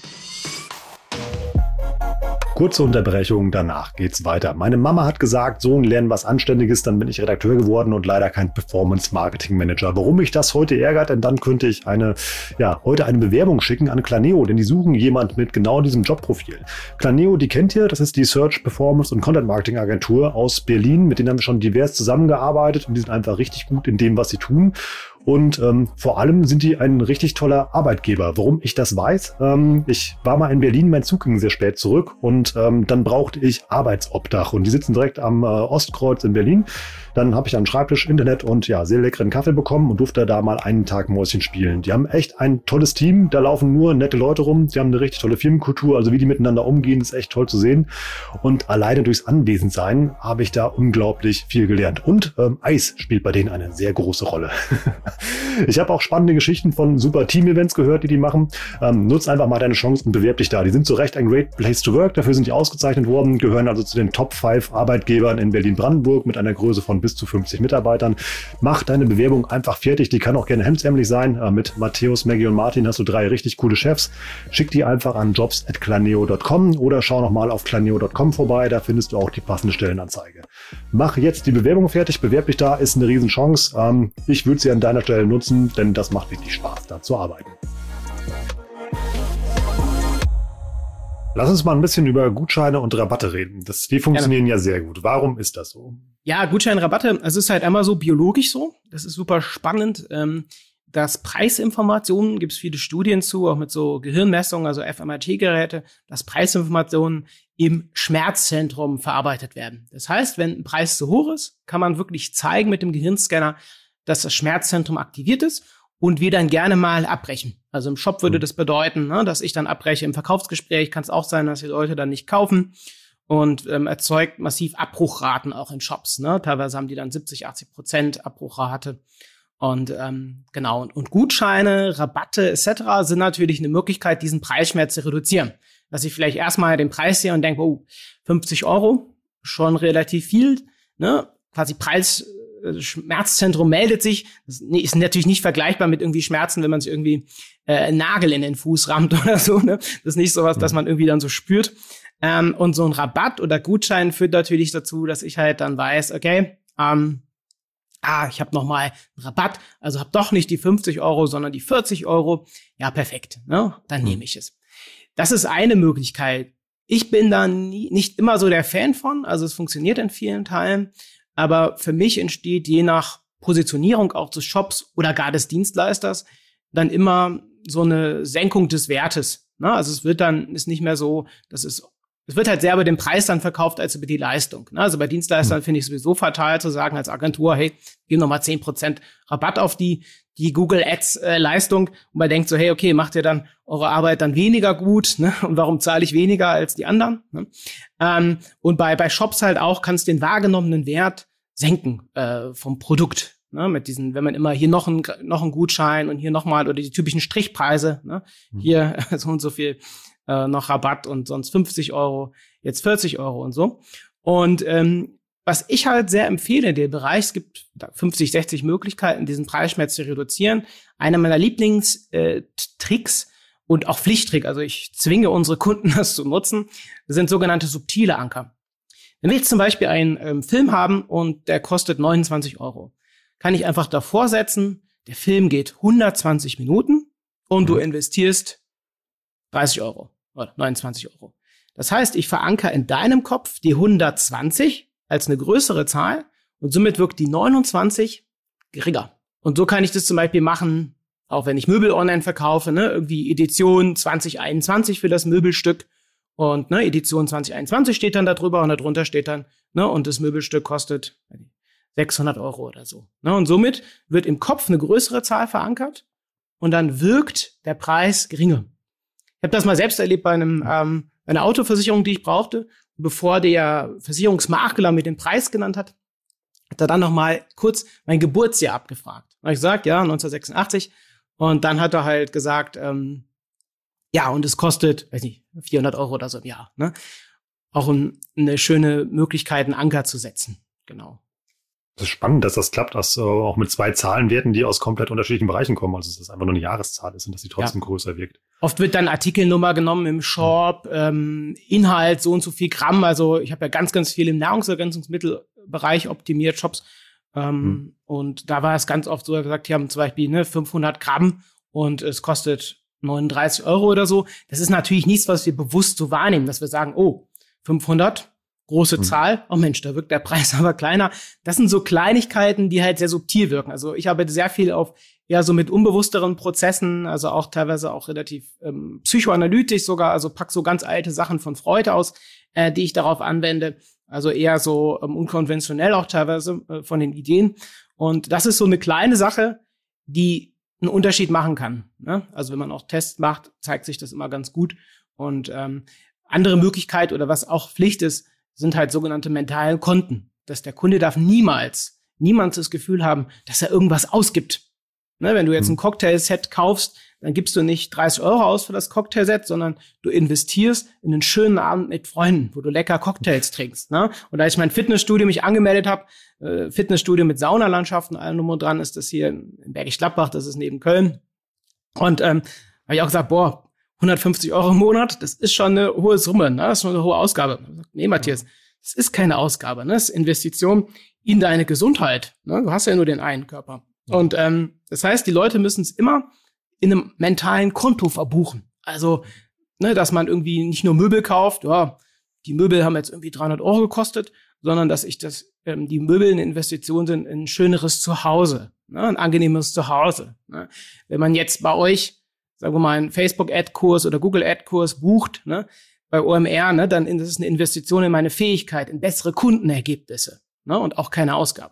Kurze Unterbrechung, danach geht's weiter. Meine Mama hat gesagt, Sohn, lern was Anständiges, dann bin ich Redakteur geworden und leider kein Performance-Marketing-Manager. Warum mich das heute ärgert, denn dann könnte ich eine, ja, heute eine Bewerbung schicken an Claneo, denn die suchen jemand mit genau diesem Jobprofil. Claneo, die kennt ihr, das ist die Search, Performance und Content-Marketing-Agentur aus Berlin, mit denen haben wir schon divers zusammengearbeitet und die sind einfach richtig gut in dem, was sie tun. Und ähm, vor allem sind die ein richtig toller Arbeitgeber. Warum ich das weiß? Ähm, ich war mal in Berlin, mein Zug ging sehr spät zurück und ähm, dann brauchte ich Arbeitsobdach. Und die sitzen direkt am äh, Ostkreuz in Berlin. Dann habe ich einen Schreibtisch, Internet und ja, sehr leckeren Kaffee bekommen und durfte da mal einen Tag Mäuschen spielen. Die haben echt ein tolles Team, da laufen nur nette Leute rum. Die haben eine richtig tolle Firmenkultur, also wie die miteinander umgehen, ist echt toll zu sehen. Und alleine durchs Anwesendsein habe ich da unglaublich viel gelernt. Und ähm, Eis spielt bei denen eine sehr große Rolle. Ich habe auch spannende Geschichten von super Team-Events gehört, die die machen. Ähm, nutz einfach mal deine Chance und bewerb dich da. Die sind zu Recht ein Great Place to Work, dafür sind die ausgezeichnet worden, gehören also zu den Top fünf Arbeitgebern in Berlin-Brandenburg mit einer Größe von bis zu fünfzig Mitarbeitern. Mach deine Bewerbung einfach fertig. Die kann auch gerne hemdsärmlich sein. Äh, mit Matthäus, Maggie und Martin hast du drei richtig coole Chefs. Schick die einfach an jobs at claneo dot com oder schau nochmal auf claneo dot com vorbei. Da findest du auch die passende Stellenanzeige. Mach jetzt die Bewerbung fertig. Bewerb dich da, ist eine Riesenchance. Ähm, ich würde sie an deiner Stelle nutzen, denn das macht wirklich Spaß, da zu arbeiten. Lass uns mal ein bisschen über Gutscheine und Rabatte reden. Das, die funktionieren ja. ja sehr gut. Warum ist das so? Ja, Gutscheine, Rabatte, es ist halt einmal so biologisch so. Das ist super spannend. Ähm, dass Preisinformationen, gibt es viele Studien zu, auch mit so Gehirnmessungen, also F M R T-Geräte, dass Preisinformationen im Schmerzzentrum verarbeitet werden. Das heißt, wenn ein Preis zu hoch ist, kann man wirklich zeigen mit dem Gehirnscanner, dass das Schmerzzentrum aktiviert ist und wir dann gerne mal abbrechen. Also im Shop würde das bedeuten, ne, dass ich dann abbreche. Im Verkaufsgespräch kann es auch sein, dass die Leute dann nicht kaufen und ähm, erzeugt massiv Abbruchraten auch in Shops. Ne? Teilweise haben die dann siebzig, achtzig Prozent Abbruchrate. Und ähm, genau, und, und Gutscheine, Rabatte et cetera sind natürlich eine Möglichkeit, diesen Preisschmerz zu reduzieren. Dass ich vielleicht erstmal den Preis sehe und denke, oh, fünfzig Euro, schon relativ viel, ne? Quasi Preis, äh, Schmerzzentrum meldet sich. Das ist natürlich nicht vergleichbar mit irgendwie Schmerzen, wenn man sich irgendwie äh, einen Nagel in den Fuß rammt oder so, ne? Das ist nicht sowas, dass man irgendwie dann so spürt. Ähm, und so ein Rabatt oder Gutschein führt natürlich dazu, dass ich halt dann weiß, okay, ähm, ah, ich habe noch mal einen Rabatt, also habe doch nicht die fünfzig Euro, sondern die vierzig Euro. Ja, perfekt, ne? Dann nehme ich es. Das ist eine Möglichkeit. Ich bin da nie, nicht immer so der Fan von, also es funktioniert in vielen Teilen, aber für mich entsteht je nach Positionierung auch des Shops oder gar des Dienstleisters dann immer so eine Senkung des Wertes. Ne? Also es wird dann, ist nicht mehr so, dass es Es wird halt sehr über den Preis dann verkauft als über die Leistung. Also bei Dienstleistern finde ich sowieso fatal zu sagen als Agentur, hey, gib noch mal zehn Prozent Rabatt auf die die Google Ads äh, Leistung. Und man denkt so, hey, okay, macht ihr dann eure Arbeit dann weniger gut? Ne? Und warum zahle ich weniger als die anderen? Ne? Ähm, und bei bei Shops halt auch kannst du den wahrgenommenen Wert senken äh, vom Produkt. Ne, mit diesen, wenn man immer hier noch ein, noch ein Gutschein und hier nochmal oder die typischen Strichpreise, ne, mhm. hier so und so viel äh, noch Rabatt und sonst fünfzig Euro, jetzt vierzig Euro und so. Und ähm, was ich halt sehr empfehle in dem Bereich, es gibt fünfzig, sechzig Möglichkeiten, diesen Preisschmerz zu reduzieren. Einer meiner Lieblingstricks äh, und auch Pflichttrick, also ich zwinge unsere Kunden, das zu nutzen, sind sogenannte subtile Anker. Wenn wir jetzt zum Beispiel einen ähm, Film haben und der kostet neunundzwanzig Euro, kann ich einfach davor setzen, der Film geht hundertzwanzig Minuten und mhm. du investierst dreißig Euro oder neunundzwanzig Euro. Das heißt, ich verankere in deinem Kopf die hundertzwanzig als eine größere Zahl und somit wirkt die neunundzwanzig geringer. Und so kann ich das zum Beispiel machen, auch wenn ich Möbel online verkaufe, ne, irgendwie Edition zwanzig einundzwanzig für das Möbelstück und ne, Edition zwanzig einundzwanzig steht dann da drüber und darunter steht dann, ne, und das Möbelstück kostet sechshundert Euro oder so. Ne? Und somit wird im Kopf eine größere Zahl verankert und dann wirkt der Preis geringer. Ich habe das mal selbst erlebt bei einem ähm, einer Autoversicherung, die ich brauchte. Bevor der Versicherungsmakler mir den Preis genannt hat, hat er dann noch mal kurz mein Geburtsjahr abgefragt. Da habe ich gesagt, ja, neunzehnhundertsechsundachtzig. Und dann hat er halt gesagt, ähm, ja, und es kostet, weiß nicht, vierhundert Euro oder so im Jahr. Ne? Auch ein, eine schöne Möglichkeit, einen Anker zu setzen. Genau. Das ist spannend, dass das klappt, dass äh, auch mit zwei Zahlenwerten, die aus komplett unterschiedlichen Bereichen kommen, also dass das einfach nur eine Jahreszahl ist und dass sie trotzdem ja. größer wirkt. Oft wird dann Artikelnummer genommen im Shop, ähm, Inhalt so und so viel Gramm. Also ich habe ja ganz, ganz viel im Nahrungsergänzungsmittelbereich optimiert, Shops. Ähm, hm. Und da war es ganz oft so, gesagt, die haben zum Beispiel ne, fünfhundert Gramm und es kostet neununddreißig Euro oder so. Das ist natürlich nichts, was wir bewusst so wahrnehmen, dass wir sagen, oh, fünfhundert, große hm. Zahl, oh Mensch, da wirkt der Preis aber kleiner. Das sind so Kleinigkeiten, die halt sehr subtil wirken. Also ich arbeite sehr viel auf ja so mit unbewussteren Prozessen, also auch teilweise auch relativ ähm, psychoanalytisch sogar, also pack so ganz alte Sachen von Freud aus, äh, die ich darauf anwende. Also eher so ähm, unkonventionell auch teilweise äh, von den Ideen. Und das ist so eine kleine Sache, die einen Unterschied machen kann. Ne? Also wenn man auch Tests macht, zeigt sich das immer ganz gut. Und ähm, andere Möglichkeit oder was auch Pflicht ist, sind halt sogenannte mentale Konten. Dass der Kunde darf niemals, niemals das Gefühl haben, dass er irgendwas ausgibt. Ne, wenn du jetzt ein Cocktailset kaufst, dann gibst du nicht dreißig Euro aus für das Cocktailset, sondern du investierst in einen schönen Abend mit Freunden, wo du lecker Cocktails trinkst. Ne? Und als ich mein Fitnessstudio mich angemeldet habe, äh, Fitnessstudio mit Saunalandschaft und allem drum und dran, ist das hier in Bergisch Gladbach, das ist neben Köln. Und ähm, habe ich auch gesagt, boah, hundertfünfzig Euro im Monat, das ist schon eine hohe Summe, ne? Das ist schon eine hohe Ausgabe. Gesagt, nee, Matthias, das ist keine Ausgabe, ne? Das ist Investition in deine Gesundheit. Ne? Du hast ja nur den einen Körper. Und ähm, das heißt, die Leute müssen es immer in einem mentalen Konto verbuchen. Also, ne, dass man irgendwie nicht nur Möbel kauft, ja, die Möbel haben jetzt irgendwie dreihundert Euro gekostet, sondern dass ich das, ähm, die Möbel eine Investition sind in ein schöneres Zuhause. ne? Ein angenehmes Zuhause. Ne? Wenn man jetzt bei euch, sagen wir mal, einen Facebook-Ad-Kurs oder Google-Ad-Kurs bucht, ne? Bei O M R, ne? Dann ist es eine Investition in meine Fähigkeit, in bessere Kundenergebnisse, ne? Und auch keine Ausgabe.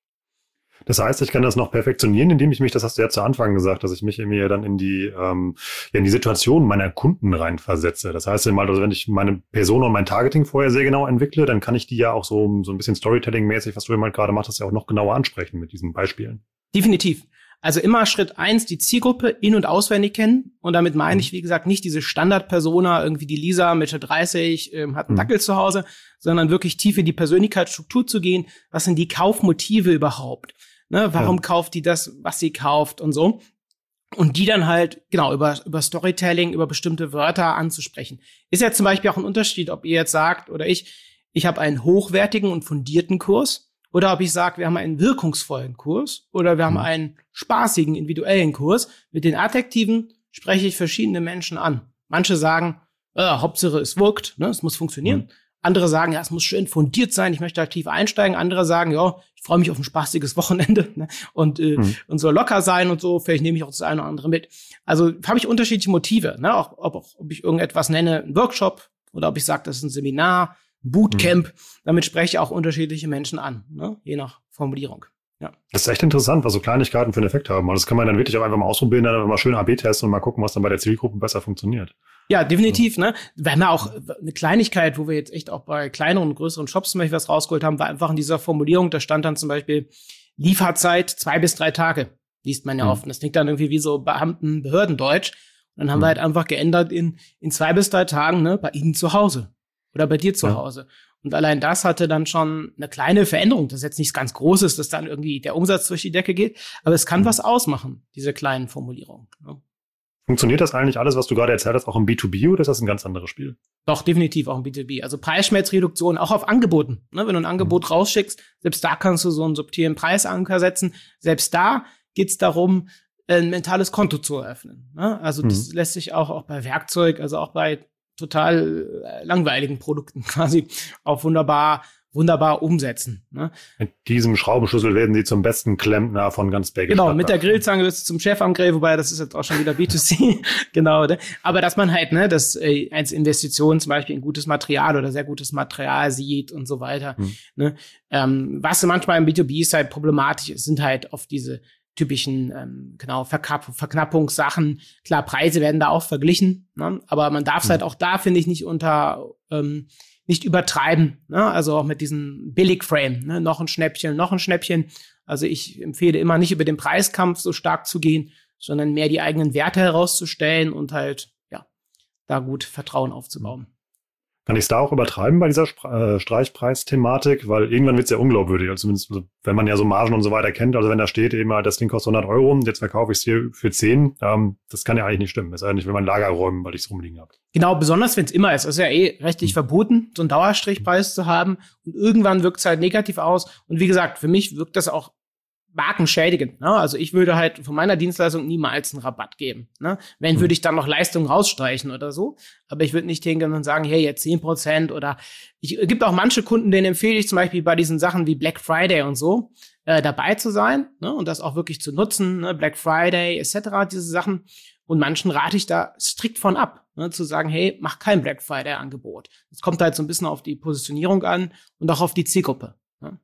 Das heißt, ich kann das noch perfektionieren, indem ich mich, das hast du ja zu Anfang gesagt, dass ich mich mir dann in die ähm, ja, in die Situation meiner Kunden reinversetze. Das heißt, also wenn ich meine Person und mein Targeting vorher sehr genau entwickle, dann kann ich die ja auch so so ein bisschen Storytelling-mäßig, was du immer gerade machst, ja auch noch genauer ansprechen mit diesen Beispielen. Definitiv. Also immer Schritt eins, die Zielgruppe in- und auswendig kennen. Und damit meine ich, wie gesagt, nicht diese Standard-Persona, irgendwie die Lisa, Mitte dreißig, ähm, hat einen Dackel zu Hause, sondern wirklich tief in die Persönlichkeitsstruktur zu gehen. Was sind die Kaufmotive überhaupt? Ne, warum ja. kauft die das, was sie kauft und so? Und die dann halt, genau, über, über Storytelling, über bestimmte Wörter anzusprechen. Ist ja zum Beispiel auch ein Unterschied, ob ihr jetzt sagt, oder ich, ich habe einen hochwertigen und fundierten Kurs, oder ob ich sage, wir haben einen wirkungsvollen Kurs, oder wir haben mhm. einen spaßigen, individuellen Kurs. Mit den Adjektiven spreche ich verschiedene Menschen an. Manche sagen, äh, Hauptsache es wirkt, ne, es muss funktionieren. Mhm. Andere sagen, ja, es muss schön fundiert sein, ich möchte aktiv einsteigen. Andere sagen, ja, ich freue mich auf ein spaßiges Wochenende, ne? und äh, mhm. und soll locker sein und so. Vielleicht nehme ich auch das eine oder andere mit. Also habe ich unterschiedliche Motive, ne? Auch ob, ob ich irgendetwas nenne, ein Workshop, oder ob ich sage, das ist ein Seminar, ein Bootcamp. Mhm. Damit spreche ich auch unterschiedliche Menschen an, ne? Je nach Formulierung. Ja. Das ist echt interessant, was so Kleinigkeiten für einen Effekt haben. Und das kann man dann wirklich auch einfach mal ausprobieren, dann mal schön A B testen und mal gucken, was dann bei der Zielgruppe besser funktioniert. Ja, definitiv, ne? Wir haben ja auch eine Kleinigkeit, wo wir jetzt echt auch bei kleineren und größeren Shops zum Beispiel was rausgeholt haben, war einfach in dieser Formulierung, da stand dann zum Beispiel Lieferzeit zwei bis drei Tage, liest man ja mhm. oft. Und das klingt dann irgendwie wie so Beamten, Behördendeutsch. Und dann haben mhm. wir halt einfach geändert in, in zwei bis drei Tagen, ne, bei Ihnen zu Hause oder bei dir zu ja. Hause. Und allein das hatte dann schon eine kleine Veränderung. Das ist jetzt nichts ganz Großes, dass dann irgendwie der Umsatz durch die Decke geht, aber es kann mhm. was ausmachen, diese kleinen Formulierungen, ne? Funktioniert das eigentlich alles, was du gerade erzählt hast, auch im B zwei B oder ist das ein ganz anderes Spiel? Doch, definitiv auch im B zwei B. Also Preisschmerzreduktion auch auf Angeboten. Ne, wenn du ein Angebot mhm. rausschickst, selbst da kannst du so einen subtilen Preisanker setzen. Selbst da geht's darum, ein mentales Konto zu eröffnen. Ne? Also mhm. das lässt sich auch, auch bei Werkzeug, also auch bei total äh, langweiligen Produkten quasi auch wunderbar wunderbar umsetzen. Ne? Mit diesem Schraubenschlüssel werden sie zum besten Klempner von ganz Belgien. Genau, mit der Grillzange wirst du zum Chef am Grill, wobei das ist jetzt auch schon wieder B zwei C. Genau, ne? Aber dass man halt, ne, das äh, als Investition zum Beispiel in gutes Material oder sehr gutes Material sieht und so weiter. Hm. Ne? Ähm, was manchmal im B zwei B ist halt problematisch ist, sind halt oft diese typischen, ähm, genau, Verkapp- Verknappungssachen. Klar, Preise werden da auch verglichen, ne? Aber man darf es hm. halt auch da, finde ich, nicht unter ähm, nicht übertreiben, ne? Also auch mit diesem Billig-Frame, ne? Noch ein Schnäppchen, noch ein Schnäppchen. Also ich empfehle immer nicht über den Preiskampf so stark zu gehen, sondern mehr die eigenen Werte herauszustellen und halt, ja, da gut Vertrauen aufzubauen. Kann ich es da auch übertreiben bei dieser Spre- äh, Streichpreis-Thematik? Weil irgendwann wird es ja unglaubwürdig. Also zumindest, wenn man ja so Margen und so weiter kennt. Also wenn da steht eben mal, das Ding kostet hundert Euro, jetzt verkaufe ich es hier für zehn. Ähm, das kann ja eigentlich nicht stimmen. Das ist ja nicht, wenn man Lager räumen, weil ich es rumliegen habe. Genau, besonders wenn es immer ist. Es ist ja eh rechtlich mhm. verboten, so einen Dauerstrichpreis zu haben. Und irgendwann wirkt es halt negativ aus. Und wie gesagt, für mich wirkt das auch markenschädigend. Ne? Also ich würde halt von meiner Dienstleistung niemals einen Rabatt geben. Ne? Wenn, mhm. würde ich dann noch Leistungen rausstreichen oder so. Aber ich würde nicht hingehen und sagen, hey, jetzt zehn Prozent oder ich, es gibt auch manche Kunden, denen empfehle ich zum Beispiel bei diesen Sachen wie Black Friday und so, äh, dabei zu sein, ne? Und das auch wirklich zu nutzen, ne? Black Friday et cetera, diese Sachen. Und manchen rate ich da strikt von ab, ne? Zu sagen, hey, mach kein Black Friday-Angebot. Es kommt halt so ein bisschen auf die Positionierung an und auch auf die Zielgruppe. Ne?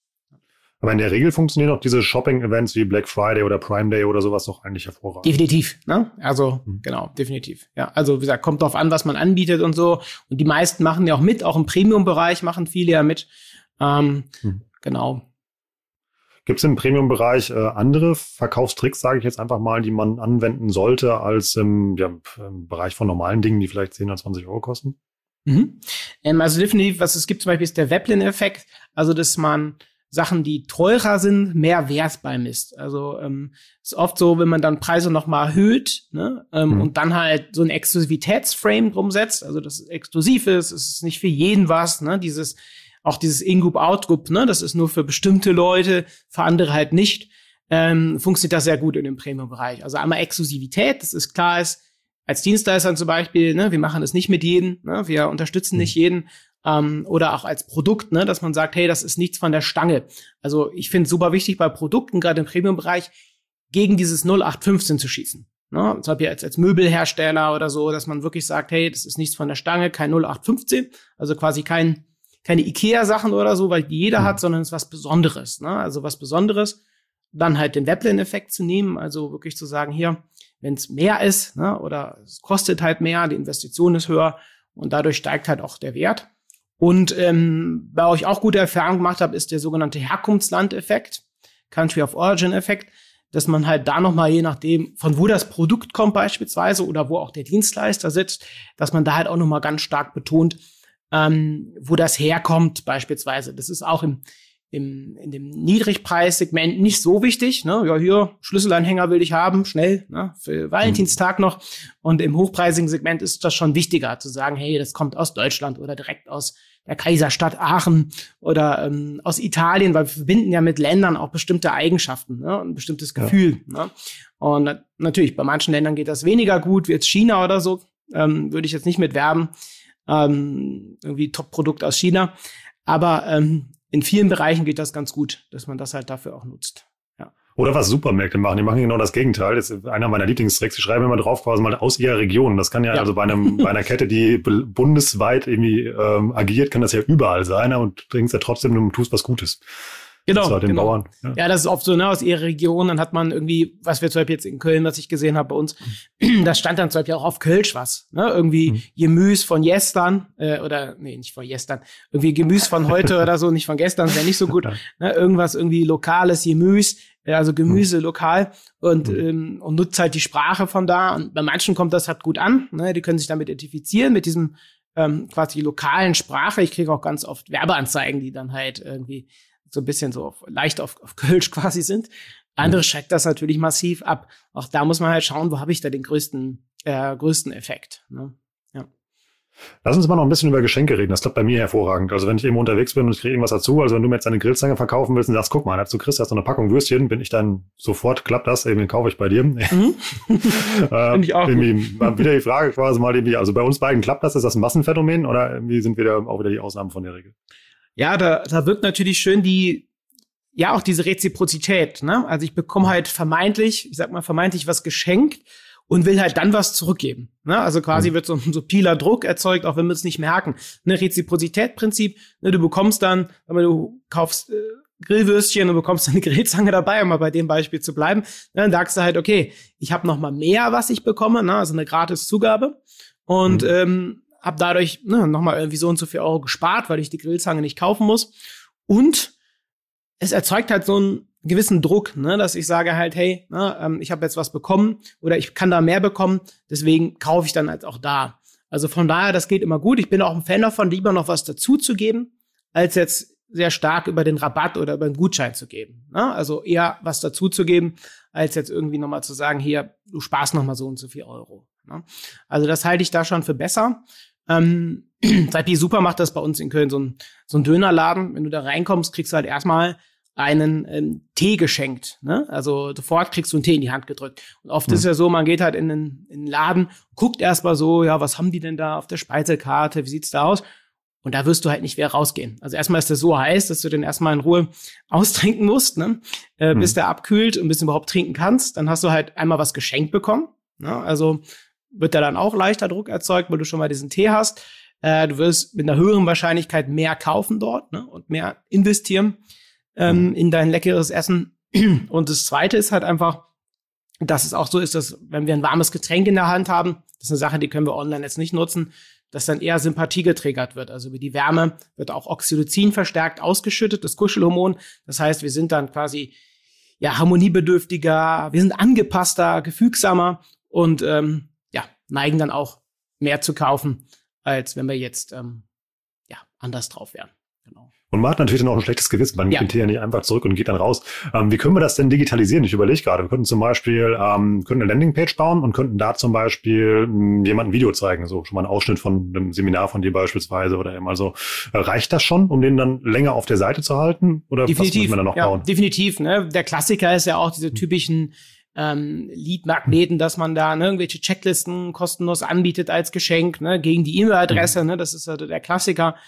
Aber in der Regel funktionieren auch diese Shopping-Events wie Black Friday oder Prime Day oder sowas doch eigentlich hervorragend. Definitiv, ne? Also, mhm. genau, definitiv. Ja, also, wie gesagt, kommt drauf an, was man anbietet und so. Und die meisten machen ja auch mit, auch im Premium-Bereich machen viele ja mit. Ähm, mhm. Genau. Gibt es im Premium-Bereich äh, andere Verkaufstricks, sage ich jetzt einfach mal, die man anwenden sollte, als im, ja, im Bereich von normalen Dingen, die vielleicht zehn oder zwanzig Euro kosten? Mhm. Ähm, also definitiv, was es gibt zum Beispiel, ist der Veblen-Effekt. Also, dass man Sachen, die teurer sind, mehr Wert beimisst. Also ähm, ist oft so, wenn man dann Preise noch mal erhöht, ne, ähm, mhm. und dann halt so ein Exklusivitätsframe drum setzt, also dass es exklusiv ist, es ist nicht für jeden was, ne, dieses auch dieses In-Group, Out-Group, ne, das ist nur für bestimmte Leute, für andere halt nicht, ähm, funktioniert das sehr gut in dem Premium-Bereich. Also einmal Exklusivität, das ist klar ist, als Dienstleister zum Beispiel, ne, wir machen es nicht mit jedem, ne, wir unterstützen mhm. nicht jeden. ähm, oder auch als Produkt, ne, dass man sagt, hey, das ist nichts von der Stange. Also ich finde es super wichtig bei Produkten, gerade im Premium-Bereich, gegen dieses null acht fünfzehn zu schießen. Ne? Zum Beispiel als, als Möbelhersteller oder so, dass man wirklich sagt, hey, das ist nichts von der Stange, kein null acht fünfzehn, also quasi kein keine Ikea-Sachen oder so, weil die jeder mhm. hat, sondern es ist was Besonderes. Ne? Also was Besonderes, dann halt den Veblen-Effekt zu nehmen, also wirklich zu sagen, hier, wenn es mehr ist, ne, oder es kostet halt mehr, die Investition ist höher und dadurch steigt halt auch der Wert. Und ähm, bei euch auch gute Erfahrungen gemacht habe, ist der sogenannte Herkunftsland-Effekt, Country of Origin-Effekt, dass man halt da nochmal, je nachdem, von wo das Produkt kommt beispielsweise oder wo auch der Dienstleister sitzt, dass man da halt auch nochmal ganz stark betont, ähm, wo das herkommt beispielsweise. Das ist auch im, im in dem Niedrigpreissegment nicht so wichtig. Ne? Ja, hier, Schlüsselanhänger will ich haben, schnell, ne? Für Valentinstag noch. Und im hochpreisigen Segment ist das schon wichtiger, zu sagen, hey, das kommt aus Deutschland oder direkt aus der Kaiserstadt Aachen oder ähm, aus Italien, weil wir verbinden ja mit Ländern auch bestimmte Eigenschaften, ne? Ein bestimmtes Gefühl. Ja. Ne? Und na- natürlich, bei manchen Ländern geht das weniger gut, wie jetzt China oder so, ähm, würde ich jetzt nicht mit werben, ähm, irgendwie Top-Produkt aus China. Aber ähm, in vielen Bereichen geht das ganz gut, dass man das halt dafür auch nutzt. Oder was Supermärkte machen, die machen genau das Gegenteil. Das ist einer meiner Lieblingstricks, die schreiben immer drauf, quasi mal aus ihrer Region. Das kann ja, ja. also bei einem bei einer Kette, die b- bundesweit irgendwie ähm, agiert, kann das ja überall sein, und bringst ja trotzdem, du tust was Gutes. Genau, den genau. Bauern. Ja. ja, das ist oft so, ne, aus ihrer Region, dann hat man irgendwie, was wir zum Beispiel jetzt in Köln, was ich gesehen habe bei uns, mhm. da stand dann zum Beispiel auch auf Kölsch was, ne, irgendwie mhm. Gemüse von gestern, äh, oder, nee, nicht von gestern, irgendwie Gemüse von heute oder so, nicht von gestern, ist ja nicht so gut, ne, irgendwas irgendwie lokales Gemüse, also Gemüse mhm. lokal und, mhm. ähm, und nutzt halt die Sprache von da, und bei manchen kommt das halt gut an, ne, die können sich damit identifizieren, mit diesem, ähm, quasi lokalen Sprache. Ich kriege auch ganz oft Werbeanzeigen, die dann halt irgendwie so ein bisschen so auf, leicht auf, auf Kölsch quasi sind. Andere mhm. schreckt das natürlich massiv ab. Auch da muss man halt schauen, wo habe ich da den größten, äh, größten Effekt. Ne? Ja. Lass uns mal noch ein bisschen über Geschenke reden. Das klappt bei mir hervorragend. Also wenn ich irgendwo unterwegs bin und ich kriege irgendwas dazu, also wenn du mir jetzt eine Grillzange verkaufen willst und sagst, guck mal, dazu kriegst du hast so eine Packung Würstchen, bin ich dann sofort, klappt das, eben kaufe ich bei dir. Mhm. äh, Finde ich auch irgendwie, wieder die Frage quasi mal, irgendwie, also bei uns beiden klappt das, ist das ein Massenphänomen oder irgendwie sind wir da auch wieder die Ausnahmen von der Regel? Ja, da, da wirkt natürlich schön die, ja, auch diese Reziprozität, ne? Also ich bekomme halt vermeintlich, ich sag mal vermeintlich was geschenkt und will halt dann was zurückgeben, ne? Also quasi mhm. wird so ein subtiler Druck erzeugt, auch wenn wir es nicht merken. Ne, Reziprozitätsprinzip, ne, du bekommst dann, wenn du kaufst äh, Grillwürstchen und bekommst dann eine Grillzange dabei, um mal bei dem Beispiel zu bleiben, ne, dann sagst du halt, okay, ich habe noch mal mehr, was ich bekomme, ne? Also eine gratis Zugabe und mhm. ähm, hab dadurch ne, nochmal irgendwie so und so viel Euro gespart, weil ich die Grillzange nicht kaufen muss. Und es erzeugt halt so einen gewissen Druck, ne, dass ich sage halt, hey, ne, ähm, ich habe jetzt was bekommen oder ich kann da mehr bekommen, deswegen kaufe ich dann halt auch da. Also von daher, das geht immer gut. Ich bin auch ein Fan davon, lieber noch was dazu zu geben, als jetzt sehr stark über den Rabatt oder über den Gutschein zu geben. Ne? Also eher was dazu zu geben, als jetzt irgendwie nochmal zu sagen, hier, du sparst nochmal so und so viel Euro. Ne? Also das halte ich da schon für besser. Ähm, seit die Super macht das bei uns in Köln so ein, so ein Dönerladen. Wenn du da reinkommst, kriegst du halt erstmal einen ähm, Tee geschenkt. Ne? Also sofort kriegst du einen Tee in die Hand gedrückt. Und oft mhm. ist ja so, man geht halt in den, in den Laden, guckt erstmal so, ja, was haben die denn da auf der Speisekarte, wie sieht's da aus? Und da wirst du halt nicht wieder rausgehen. Also erstmal ist das so heiß, dass du den erstmal in Ruhe austrinken musst, ne? äh, mhm. bis der abkühlt und bis du überhaupt trinken kannst. Dann hast du halt einmal was geschenkt bekommen. Ne? Also wird da dann auch leichter Druck erzeugt, weil du schon mal diesen Tee hast. Äh, du wirst mit einer höheren Wahrscheinlichkeit mehr kaufen dort, ne? Und mehr investieren ähm, mhm. in dein leckeres Essen. Und das Zweite ist halt einfach, dass es auch so ist, dass wenn wir ein warmes Getränk in der Hand haben, das ist eine Sache, die können wir online jetzt nicht nutzen, dass dann eher Sympathie getriggert wird. Also über die Wärme wird auch Oxytocin verstärkt ausgeschüttet, das Kuschelhormon. Das heißt, wir sind dann quasi ja harmoniebedürftiger, wir sind angepasster, gefügsamer und ähm, ja neigen dann auch mehr zu kaufen, als wenn wir jetzt ähm, ja anders drauf wären. Genau. Und man hat natürlich dann auch ein schlechtes Gewissen. Man ja. geht ja nicht einfach zurück und geht dann raus. Ähm, wie können wir das denn digitalisieren? Ich überlege gerade. Wir könnten zum Beispiel ähm, könnten eine Landingpage bauen und könnten da zum Beispiel mh, jemandem ein Video zeigen. So schon mal ein Ausschnitt von einem Seminar von dir beispielsweise oder eben also. Äh, reicht das schon, um den dann länger auf der Seite zu halten? Oder definitiv, was müssen wir da noch ja, bauen? Definitiv. Ne? Der Klassiker ist ja auch diese typischen ähm, Lead-Magneten, dass man da ne, irgendwelche Checklisten kostenlos anbietet als Geschenk ne, gegen die E-Mail-Adresse. Mhm. Ne? Das ist ja der Klassiker.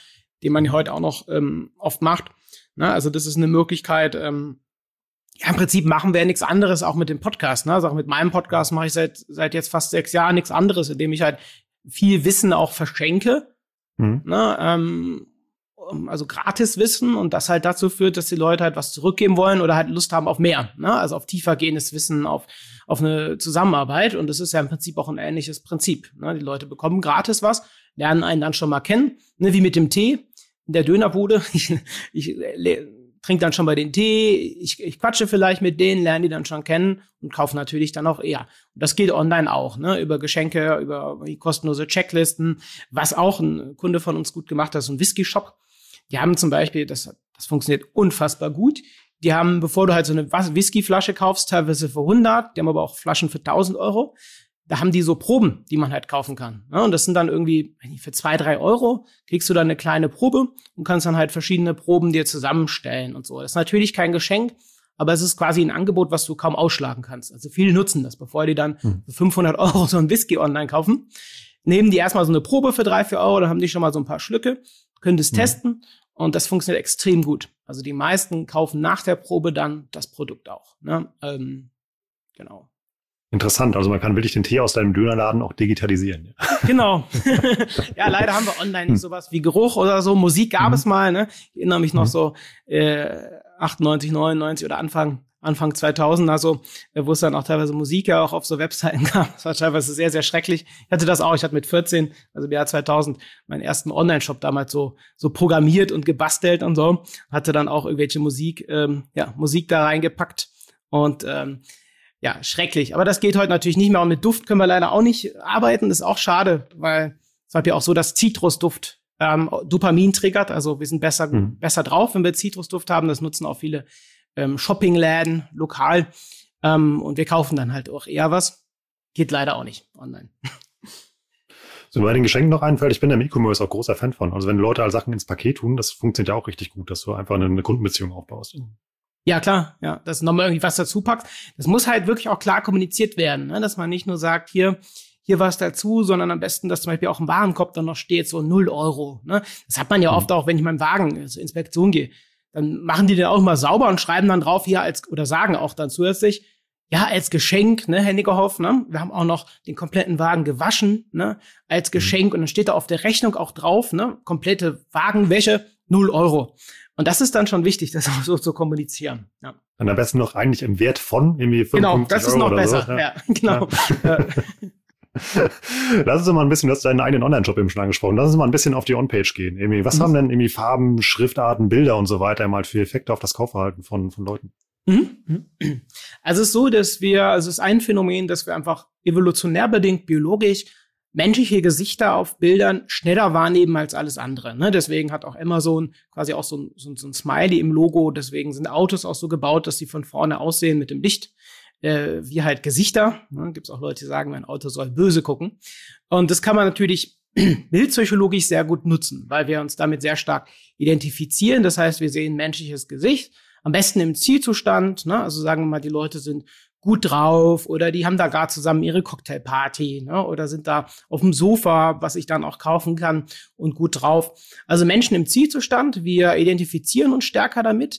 den man heute auch noch ähm, oft macht. Na, also das ist eine Möglichkeit. Ähm, ja, im Prinzip machen wir nichts anderes, auch mit dem Podcast. Ne? Also auch mit meinem Podcast mache ich seit seit jetzt fast sechs Jahren nichts anderes, indem ich halt viel Wissen auch verschenke. Mhm. Ne? Ähm, also gratis Wissen, und das halt dazu führt, dass die Leute halt was zurückgeben wollen oder halt Lust haben auf mehr, ne? Also auf tiefergehendes Wissen, auf auf eine Zusammenarbeit, und das ist ja im Prinzip auch ein ähnliches Prinzip, ne? Die Leute bekommen gratis was, lernen einen dann schon mal kennen, ne? Wie mit dem Tee in der Dönerbude. Ich, ich trinke dann schon bei den Tee, ich, ich quatsche vielleicht mit denen, lerne die dann schon kennen und kaufe natürlich dann auch eher. Und das geht online auch, ne? Über Geschenke, über die kostenlose Checklisten, was auch ein Kunde von uns gut gemacht hat, so ein Whisky-Shop. Die haben zum Beispiel, das, das funktioniert unfassbar gut. Die haben, bevor du halt so eine Whiskyflasche kaufst, teilweise für hundert, die haben aber auch Flaschen für tausend Euro. Da haben die so Proben, die man halt kaufen kann. Und das sind dann irgendwie, für zwei, drei Euro kriegst du dann eine kleine Probe und kannst dann halt verschiedene Proben dir zusammenstellen und so. Das ist natürlich kein Geschenk, aber es ist quasi ein Angebot, was du kaum ausschlagen kannst. Also viele nutzen das, bevor die dann für fünfhundert Euro so ein Whisky online kaufen. Nehmen die erstmal so eine Probe für drei, vier Euro, dann haben die schon mal so ein paar Schlücke, können das mhm. testen, und das funktioniert extrem gut. Also die meisten kaufen nach der Probe dann das Produkt auch. Ne? Ähm, genau. Interessant, also man kann wirklich den Tee aus deinem Dönerladen auch digitalisieren. Genau. Ja, leider haben wir online nicht sowas wie Geruch oder so. Musik gab mhm. es mal, ne? Ich erinnere mich noch mhm. so äh, achtundneunzig, neunundneunzig oder Anfang Anfang zweitausend, also wo es dann auch teilweise Musik ja auch auf so Webseiten gab. Das war teilweise sehr, sehr schrecklich. Ich hatte das auch. Ich hatte mit vierzehn, also im Jahr zweitausend, meinen ersten Online-Shop damals so so programmiert und gebastelt und so. Hatte dann auch irgendwelche Musik, ähm, ja, Musik da reingepackt. Und ähm, ja, schrecklich. Aber das geht heute natürlich nicht mehr. Und mit Duft können wir leider auch nicht arbeiten. Das ist auch schade, weil es war ja auch so, dass Zitrusduft ähm, Dopamin triggert. Also wir sind besser, mhm. besser drauf, wenn wir Zitrusduft haben. Das nutzen auch viele ähm, Shoppingläden lokal. Ähm, und wir kaufen dann halt auch eher was. Geht leider auch nicht online. So, bei den Geschenken noch einfällt, ich bin im E-Commerce auch großer Fan von. Also wenn Leute halt Sachen ins Paket tun, das funktioniert ja auch richtig gut, dass du einfach eine, eine Kundenbeziehung aufbaust. Ja, klar, ja, dass du nochmal irgendwie was dazu packst. Das muss halt wirklich auch klar kommuniziert werden, ne? Dass man nicht nur sagt, hier, hier was dazu, sondern am besten, dass zum Beispiel auch im Warenkorb dann noch steht, so null Euro, ne? Das hat man ja mhm. oft auch, wenn ich meinen Wagen zur Inspektion gehe. Dann machen die den auch mal sauber und schreiben dann drauf, hier als, oder sagen auch dann zusätzlich, ja, als Geschenk, ne, Herr Nickerhoff, ne? Wir haben auch noch den kompletten Wagen gewaschen, ne? Als Geschenk. Und dann steht da auf der Rechnung auch drauf, ne? Komplette Wagenwäsche, null Euro. Und das ist dann schon wichtig, das auch so zu kommunizieren. Ja. Und am besten noch eigentlich im Wert von irgendwie fünfundfünfzig Euro. Genau, das ist noch oder besser. So. Ja. Ja, genau. Ja. Lass uns mal ein bisschen, du hast deinen eigenen Online-Shop eben schon angesprochen. Lass uns mal ein bisschen auf die On-Page gehen. Irgendwie, was mhm. haben denn irgendwie Farben, Schriftarten, Bilder und so weiter mal für Effekte auf das Kaufverhalten von, von Leuten? Mhm. Also es ist so, dass wir, also es ist ein Phänomen, dass wir einfach evolutionär bedingt, biologisch, menschliche Gesichter auf Bildern schneller wahrnehmen als alles andere. Ne? Deswegen hat auch Amazon quasi auch so ein, so, ein, so ein Smiley im Logo. Deswegen sind Autos auch so gebaut, dass sie von vorne aussehen mit dem Licht. Äh, wie halt Gesichter. Ne? Gibt es auch Leute, die sagen, mein Auto soll böse gucken. Und das kann man natürlich bildpsychologisch sehr gut nutzen, weil wir uns damit sehr stark identifizieren. Das heißt, wir sehen menschliches Gesicht, am besten im Zielzustand. Ne? Also sagen wir mal, die Leute sind gut drauf oder die haben da gerade zusammen ihre Cocktailparty, ne? Oder sind da auf dem Sofa, was ich dann auch kaufen kann, und gut drauf. Also Menschen im Zielzustand, wir identifizieren uns stärker damit.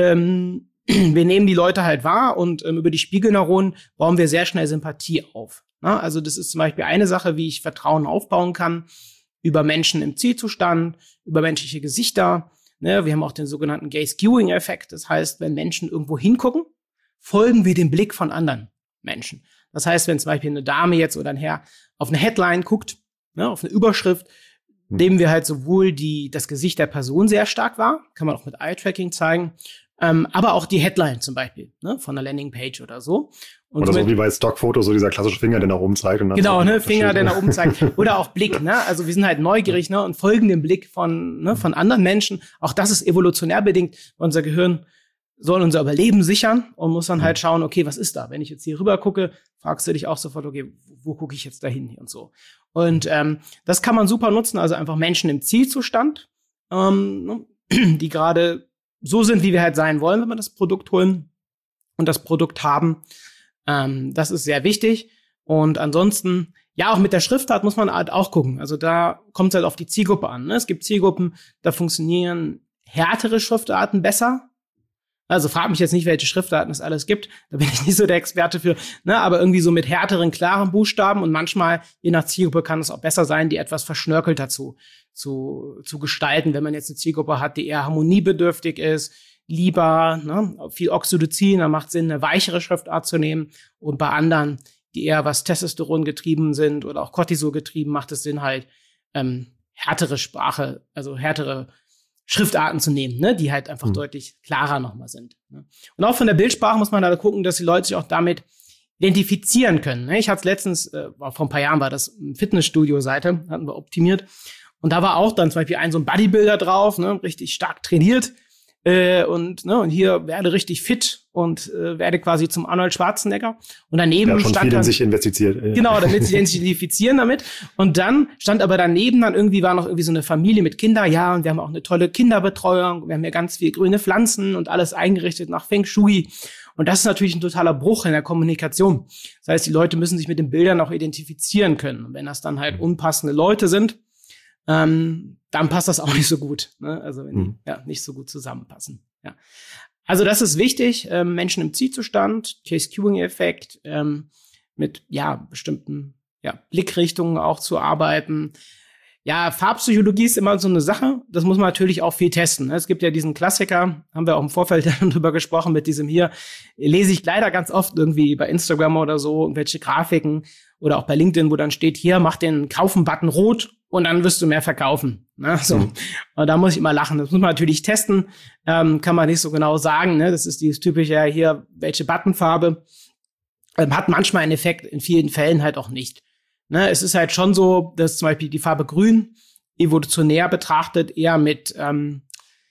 Ähm, wir nehmen die Leute halt wahr und ähm, über die Spiegelneuronen bauen wir sehr schnell Sympathie auf. Ne? Also das ist zum Beispiel eine Sache, wie ich Vertrauen aufbauen kann über Menschen im Zielzustand, über menschliche Gesichter. Ne? Wir haben auch den sogenannten Gaze-Skewing-Effekt. Das heißt, wenn Menschen irgendwo hingucken, folgen wir dem Blick von anderen Menschen. Das heißt, wenn zum Beispiel eine Dame jetzt oder ein Herr auf eine Headline guckt, ne, auf eine Überschrift, nehmen wir halt sowohl die, das Gesicht der Person sehr stark wahr, kann man auch mit Eye-Tracking zeigen, ähm, aber auch die Headline zum Beispiel, ne, von einer Landingpage oder so. Und oder so wie bei Stockfotos, so dieser klassische Finger, der nach oben zeigt. Und dann genau, ne, Finger, der nach oben zeigt. Oder auch Blick, ne, also wir sind halt neugierig, ne, und folgen dem Blick von, ne, von anderen Menschen. Auch das ist evolutionär bedingt. Unser Gehirn soll unser Überleben sichern und muss dann halt schauen, okay, was ist da? Wenn ich jetzt hier rüber gucke, fragst du dich auch sofort, okay, wo gucke ich jetzt da hin und so. Und ähm, das kann man super nutzen, also einfach Menschen im Zielzustand, ähm, die gerade so sind, wie wir halt sein wollen, wenn wir das Produkt holen und das Produkt haben. Ähm, das ist sehr wichtig. Und ansonsten, Ja, auch mit der Schriftart muss man halt auch gucken. Also da kommt es halt auf die Zielgruppe an. Ne? Es gibt Zielgruppen, da funktionieren härtere Schriftarten besser. Also frag mich jetzt nicht, welche Schriftarten es alles gibt. Da bin ich nicht so der Experte für. Ne? Aber irgendwie so mit härteren, klaren Buchstaben. Und manchmal, je nach Zielgruppe, kann es auch besser sein, die etwas verschnörkelter zu, zu, zu gestalten. Wenn man jetzt eine Zielgruppe hat, die eher harmoniebedürftig ist, lieber, ne? viel Oxytocin, dann macht es Sinn, eine weichere Schriftart zu nehmen. Und bei anderen, die eher was Testosteron getrieben sind oder auch Cortisol getrieben, macht es Sinn halt, ähm, härtere Sprache, also härtere Schriftarten zu nehmen, ne, die halt einfach mhm. deutlich klarer nochmal sind. Ne. Und auch von der Bildsprache muss man da gucken, dass die Leute sich auch damit identifizieren können. Ne. Ich hatte es letztens, äh, vor ein paar Jahren war das Fitnessstudio-Seite, hatten wir optimiert. Und da war auch dann zum Beispiel ein so ein Bodybuilder drauf, ne, richtig stark trainiert. Äh, und, ne, und hier werde richtig fit und äh, werde quasi zum Arnold Schwarzenegger. Und daneben ja, schon stand viel dann, in sich investiert. Ja. Genau, damit sie identifizieren damit. Und dann stand aber daneben dann irgendwie, war noch irgendwie so eine Familie mit Kindern. Ja, und wir haben auch eine tolle Kinderbetreuung. Wir haben ja ganz viel grüne Pflanzen und alles eingerichtet nach Feng Shui. Und das ist natürlich ein totaler Bruch in der Kommunikation. Das heißt, die Leute müssen sich mit den Bildern auch identifizieren können. Und wenn das dann halt unpassende Leute sind, ähm, dann passt das auch nicht so gut. Ne? Also wenn die mhm. ja, nicht so gut zusammenpassen. Ja. Also das ist wichtig, ähm, Menschen im Zielzustand, Chase-Cueing-Effekt, ähm, mit ja bestimmten ja, Blickrichtungen auch zu arbeiten. Ja, Farbpsychologie ist immer so eine Sache. Das muss man natürlich auch viel testen. Ne? Es gibt ja diesen Klassiker, haben wir auch im Vorfeld drüber gesprochen, mit diesem hier, lese ich leider ganz oft irgendwie bei Instagram oder so, irgendwelche Grafiken oder auch bei LinkedIn, wo dann steht, hier, mach den Kaufen-Button rot und dann wirst du mehr verkaufen. Ne? So. Mhm. Und da muss ich immer lachen. Das muss man natürlich testen. Ähm, kann man nicht so genau sagen. Ne? Das ist dieses typische, ja, hier, welche Buttonfarbe. Ähm, hat manchmal einen Effekt, in vielen Fällen halt auch nicht. Ne? Es ist halt schon so, dass zum Beispiel die Farbe Grün evolutionär betrachtet eher mit ähm,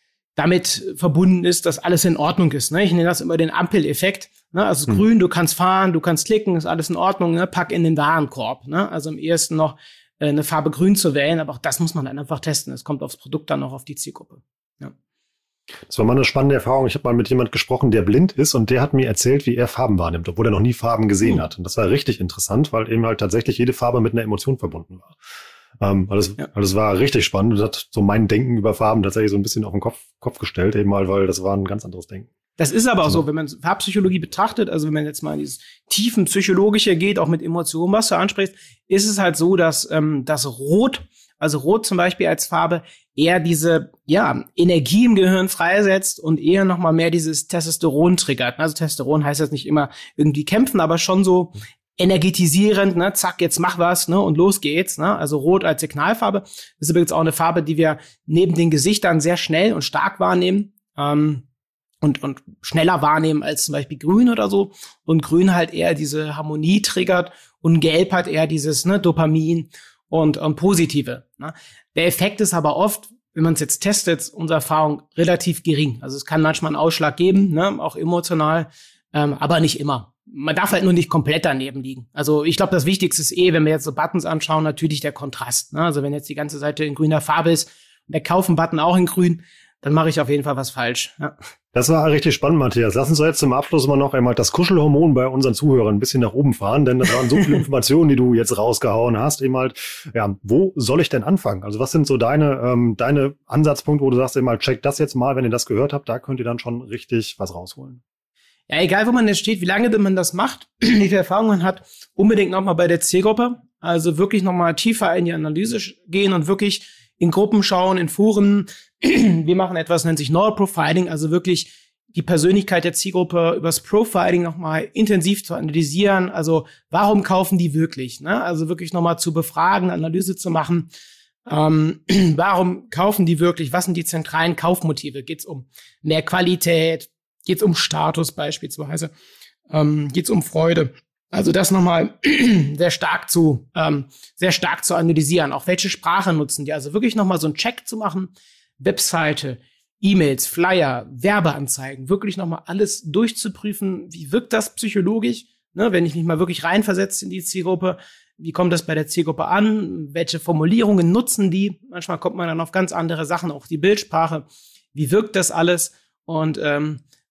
damit verbunden ist, dass alles in Ordnung ist. Ne? Ich nenne das immer den Ampeleffekt. Ne? Also mhm. Grün, du kannst fahren, du kannst klicken, ist alles in Ordnung. Ne? Pack in den Warenkorb. Ne? Also am ehesten noch eine Farbe Grün zu wählen, aber auch das muss man dann einfach testen. Es kommt aufs Produkt dann auch auf die Zielgruppe. Ja. Das war mal eine spannende Erfahrung. Ich habe mal mit jemand gesprochen, der blind ist und der hat mir erzählt, wie er Farben wahrnimmt, obwohl er noch nie Farben gesehen mhm. hat. Und das war richtig interessant, weil eben halt tatsächlich jede Farbe mit einer Emotion verbunden war. Ähm, also, ja. also das war richtig spannend und hat so mein Denken über Farben tatsächlich so ein bisschen auf den Kopf, Kopf gestellt, eben mal, weil das war ein ganz anderes Denken. Das ist aber auch so, wenn man Farbpsychologie betrachtet, also wenn man jetzt mal in dieses tiefen Psychologische geht, auch mit Emotionen, was du ansprichst, ist es halt so, dass ähm, das Rot, also Rot zum Beispiel als Farbe, eher diese ja Energie im Gehirn freisetzt und eher noch mal mehr dieses Testosteron triggert. Also Testosteron heißt jetzt nicht immer irgendwie kämpfen, aber schon so energetisierend, ne, zack, jetzt mach was, ne, und los geht's, ne, also Rot als Signalfarbe. Das ist übrigens auch eine Farbe, die wir neben den Gesichtern sehr schnell und stark wahrnehmen. Ähm, Und, und schneller wahrnehmen als zum Beispiel Grün oder so. Und Grün halt eher diese Harmonie triggert und Gelb hat eher dieses ne, Dopamin und, und Positive. Ne. Der Effekt ist aber oft, wenn man es jetzt testet, unsere Erfahrung relativ gering. Also es kann manchmal einen Ausschlag geben, ne, auch emotional, ähm, aber nicht immer. Man darf halt nur nicht komplett daneben liegen. Also ich glaube, das Wichtigste ist eh, wenn wir jetzt so Buttons anschauen, natürlich der Kontrast. Ne. Also wenn jetzt die ganze Seite in grüner Farbe ist und der Kaufen-Button auch in grün, dann mache ich auf jeden Fall was falsch. Ja. Das war richtig spannend, Matthias. Lass uns jetzt zum Abschluss mal noch einmal das Kuschelhormon bei unseren Zuhörern ein bisschen nach oben fahren, denn das waren so viele Informationen, die du jetzt rausgehauen hast. Eben halt, ja, wo soll ich denn anfangen? Also was sind so deine ähm, deine Ansatzpunkte, wo du sagst, eben halt, checkt das jetzt mal, wenn ihr das gehört habt, da könnt ihr dann schon richtig was rausholen. Ja, egal wo man jetzt steht, wie lange man das macht, wie viel Erfahrung man hat, unbedingt nochmal bei der Zielgruppe. Also wirklich nochmal tiefer in die Analyse gehen und wirklich in Gruppen schauen, in Foren. Wir machen etwas, nennt sich Neuroprofiling, also wirklich die Persönlichkeit der Zielgruppe übers Profiling nochmal intensiv zu analysieren. Also warum kaufen die wirklich? Ne? Also wirklich nochmal zu befragen, Analyse zu machen. Ähm, warum kaufen die wirklich? Was sind die zentralen Kaufmotive? Geht es um mehr Qualität? Geht es um Status beispielsweise? Ähm, Geht es um Freude? Also das nochmal sehr stark zu ähm, sehr stark zu analysieren. Auch welche Sprache nutzen die? Also wirklich nochmal so einen Check zu machen. Webseite, E-Mails, Flyer, Werbeanzeigen. Wirklich nochmal alles durchzuprüfen. Wie wirkt das psychologisch? Ne, wenn ich mich mal wirklich reinversetze in die Zielgruppe. Wie kommt das bei der Zielgruppe an? Welche Formulierungen nutzen die? Manchmal kommt man dann auf ganz andere Sachen, auch die Bildsprache. Wie wirkt das alles? Und ähm,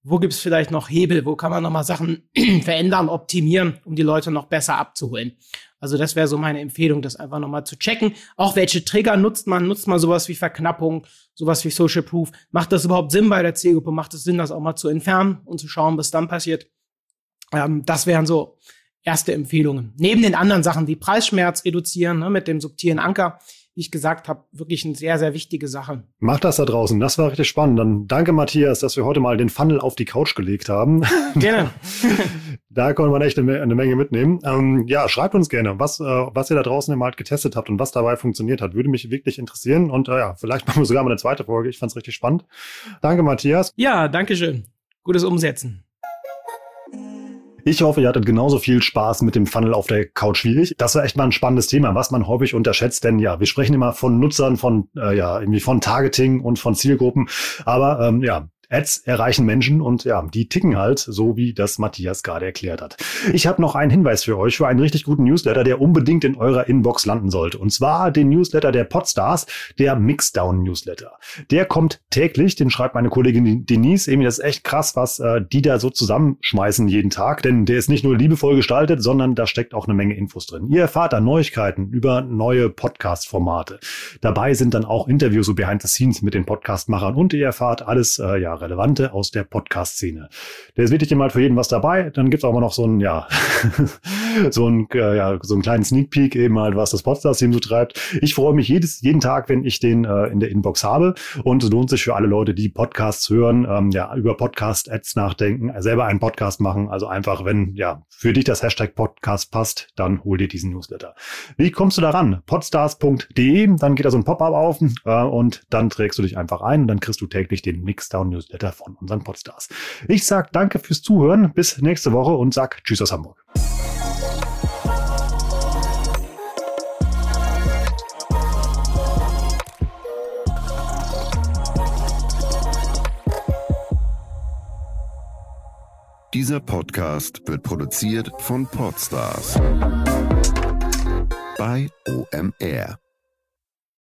wo gibt's vielleicht noch Hebel, wo kann man nochmal Sachen verändern, optimieren, um die Leute noch besser abzuholen. Also das wäre so meine Empfehlung, das einfach nochmal zu checken. Auch welche Trigger nutzt man? Nutzt man sowas wie Verknappung, sowas wie Social Proof? Macht das überhaupt Sinn bei der Zielgruppe? Macht es Sinn, das auch mal zu entfernen und zu schauen, was dann passiert? Ähm, das wären so erste Empfehlungen. Neben den anderen Sachen wie Preisschmerz reduzieren, ne, mit dem subtilen Anker, wie ich gesagt habe, wirklich eine sehr, sehr wichtige Sache. Macht das da draußen. Das war richtig spannend. Dann danke, Matthias, dass wir heute mal den Funnel auf die Couch gelegt haben. Gerne. Da konnte man echt eine, eine Menge mitnehmen. Ähm, ja, schreibt uns gerne, was, äh, was ihr da draußen im Markt getestet habt und was dabei funktioniert hat. Würde mich wirklich interessieren. Und äh, ja, vielleicht machen wir sogar mal eine zweite Folge. Ich fand es richtig spannend. Danke, Matthias. Ja, danke schön. Gutes Umsetzen. Ich hoffe, ihr hattet genauso viel Spaß mit dem Funnel auf der Couch wie ich. Das war echt mal ein spannendes Thema, was man häufig unterschätzt, denn ja, wir sprechen immer von Nutzern, von äh, ja irgendwie von Targeting und von Zielgruppen, aber ähm, ja, Ads erreichen Menschen und ja, die ticken halt, so wie das Matthias gerade erklärt hat. Ich habe noch einen Hinweis für euch, für einen richtig guten Newsletter, der unbedingt in eurer Inbox landen sollte. Und zwar den Newsletter der Podstars, der Mixdown-Newsletter. Der kommt täglich, den schreibt meine Kollegin Denise. Irgendwie, das ist echt krass, was äh, die da so zusammenschmeißen jeden Tag, denn der ist nicht nur liebevoll gestaltet, sondern da steckt auch eine Menge Infos drin. Ihr erfahrt da Neuigkeiten über neue Podcast-Formate. Dabei sind dann auch Interviews so behind the scenes mit den Podcast-Machern und ihr erfahrt alles, äh, ja, Relevante aus der Podcast-Szene. Da ist wirklich immer für jeden was dabei. Dann gibt es aber noch so ein, ja, so ein, äh, ja, so einen kleinen Sneak Peek eben halt, was das Podstars-Team so treibt. Ich freue mich jedes, jeden Tag, wenn ich den äh, in der Inbox habe und es lohnt sich für alle Leute, die Podcasts hören, ähm, ja, über Podcast-Ads nachdenken, selber einen Podcast machen. Also einfach, wenn, ja, für dich das Hashtag Podcast passt, dann hol dir diesen Newsletter. Wie kommst du daran? podstars punkt de, dann geht da so ein Pop-up auf äh, und dann trägst du dich einfach ein und dann kriegst du täglich den Mixdown-Newsletter von unseren Podstars. Ich sag danke fürs Zuhören, bis nächste Woche und sag Tschüss aus Hamburg. Dieser Podcast wird produziert von Podstars bei O M R.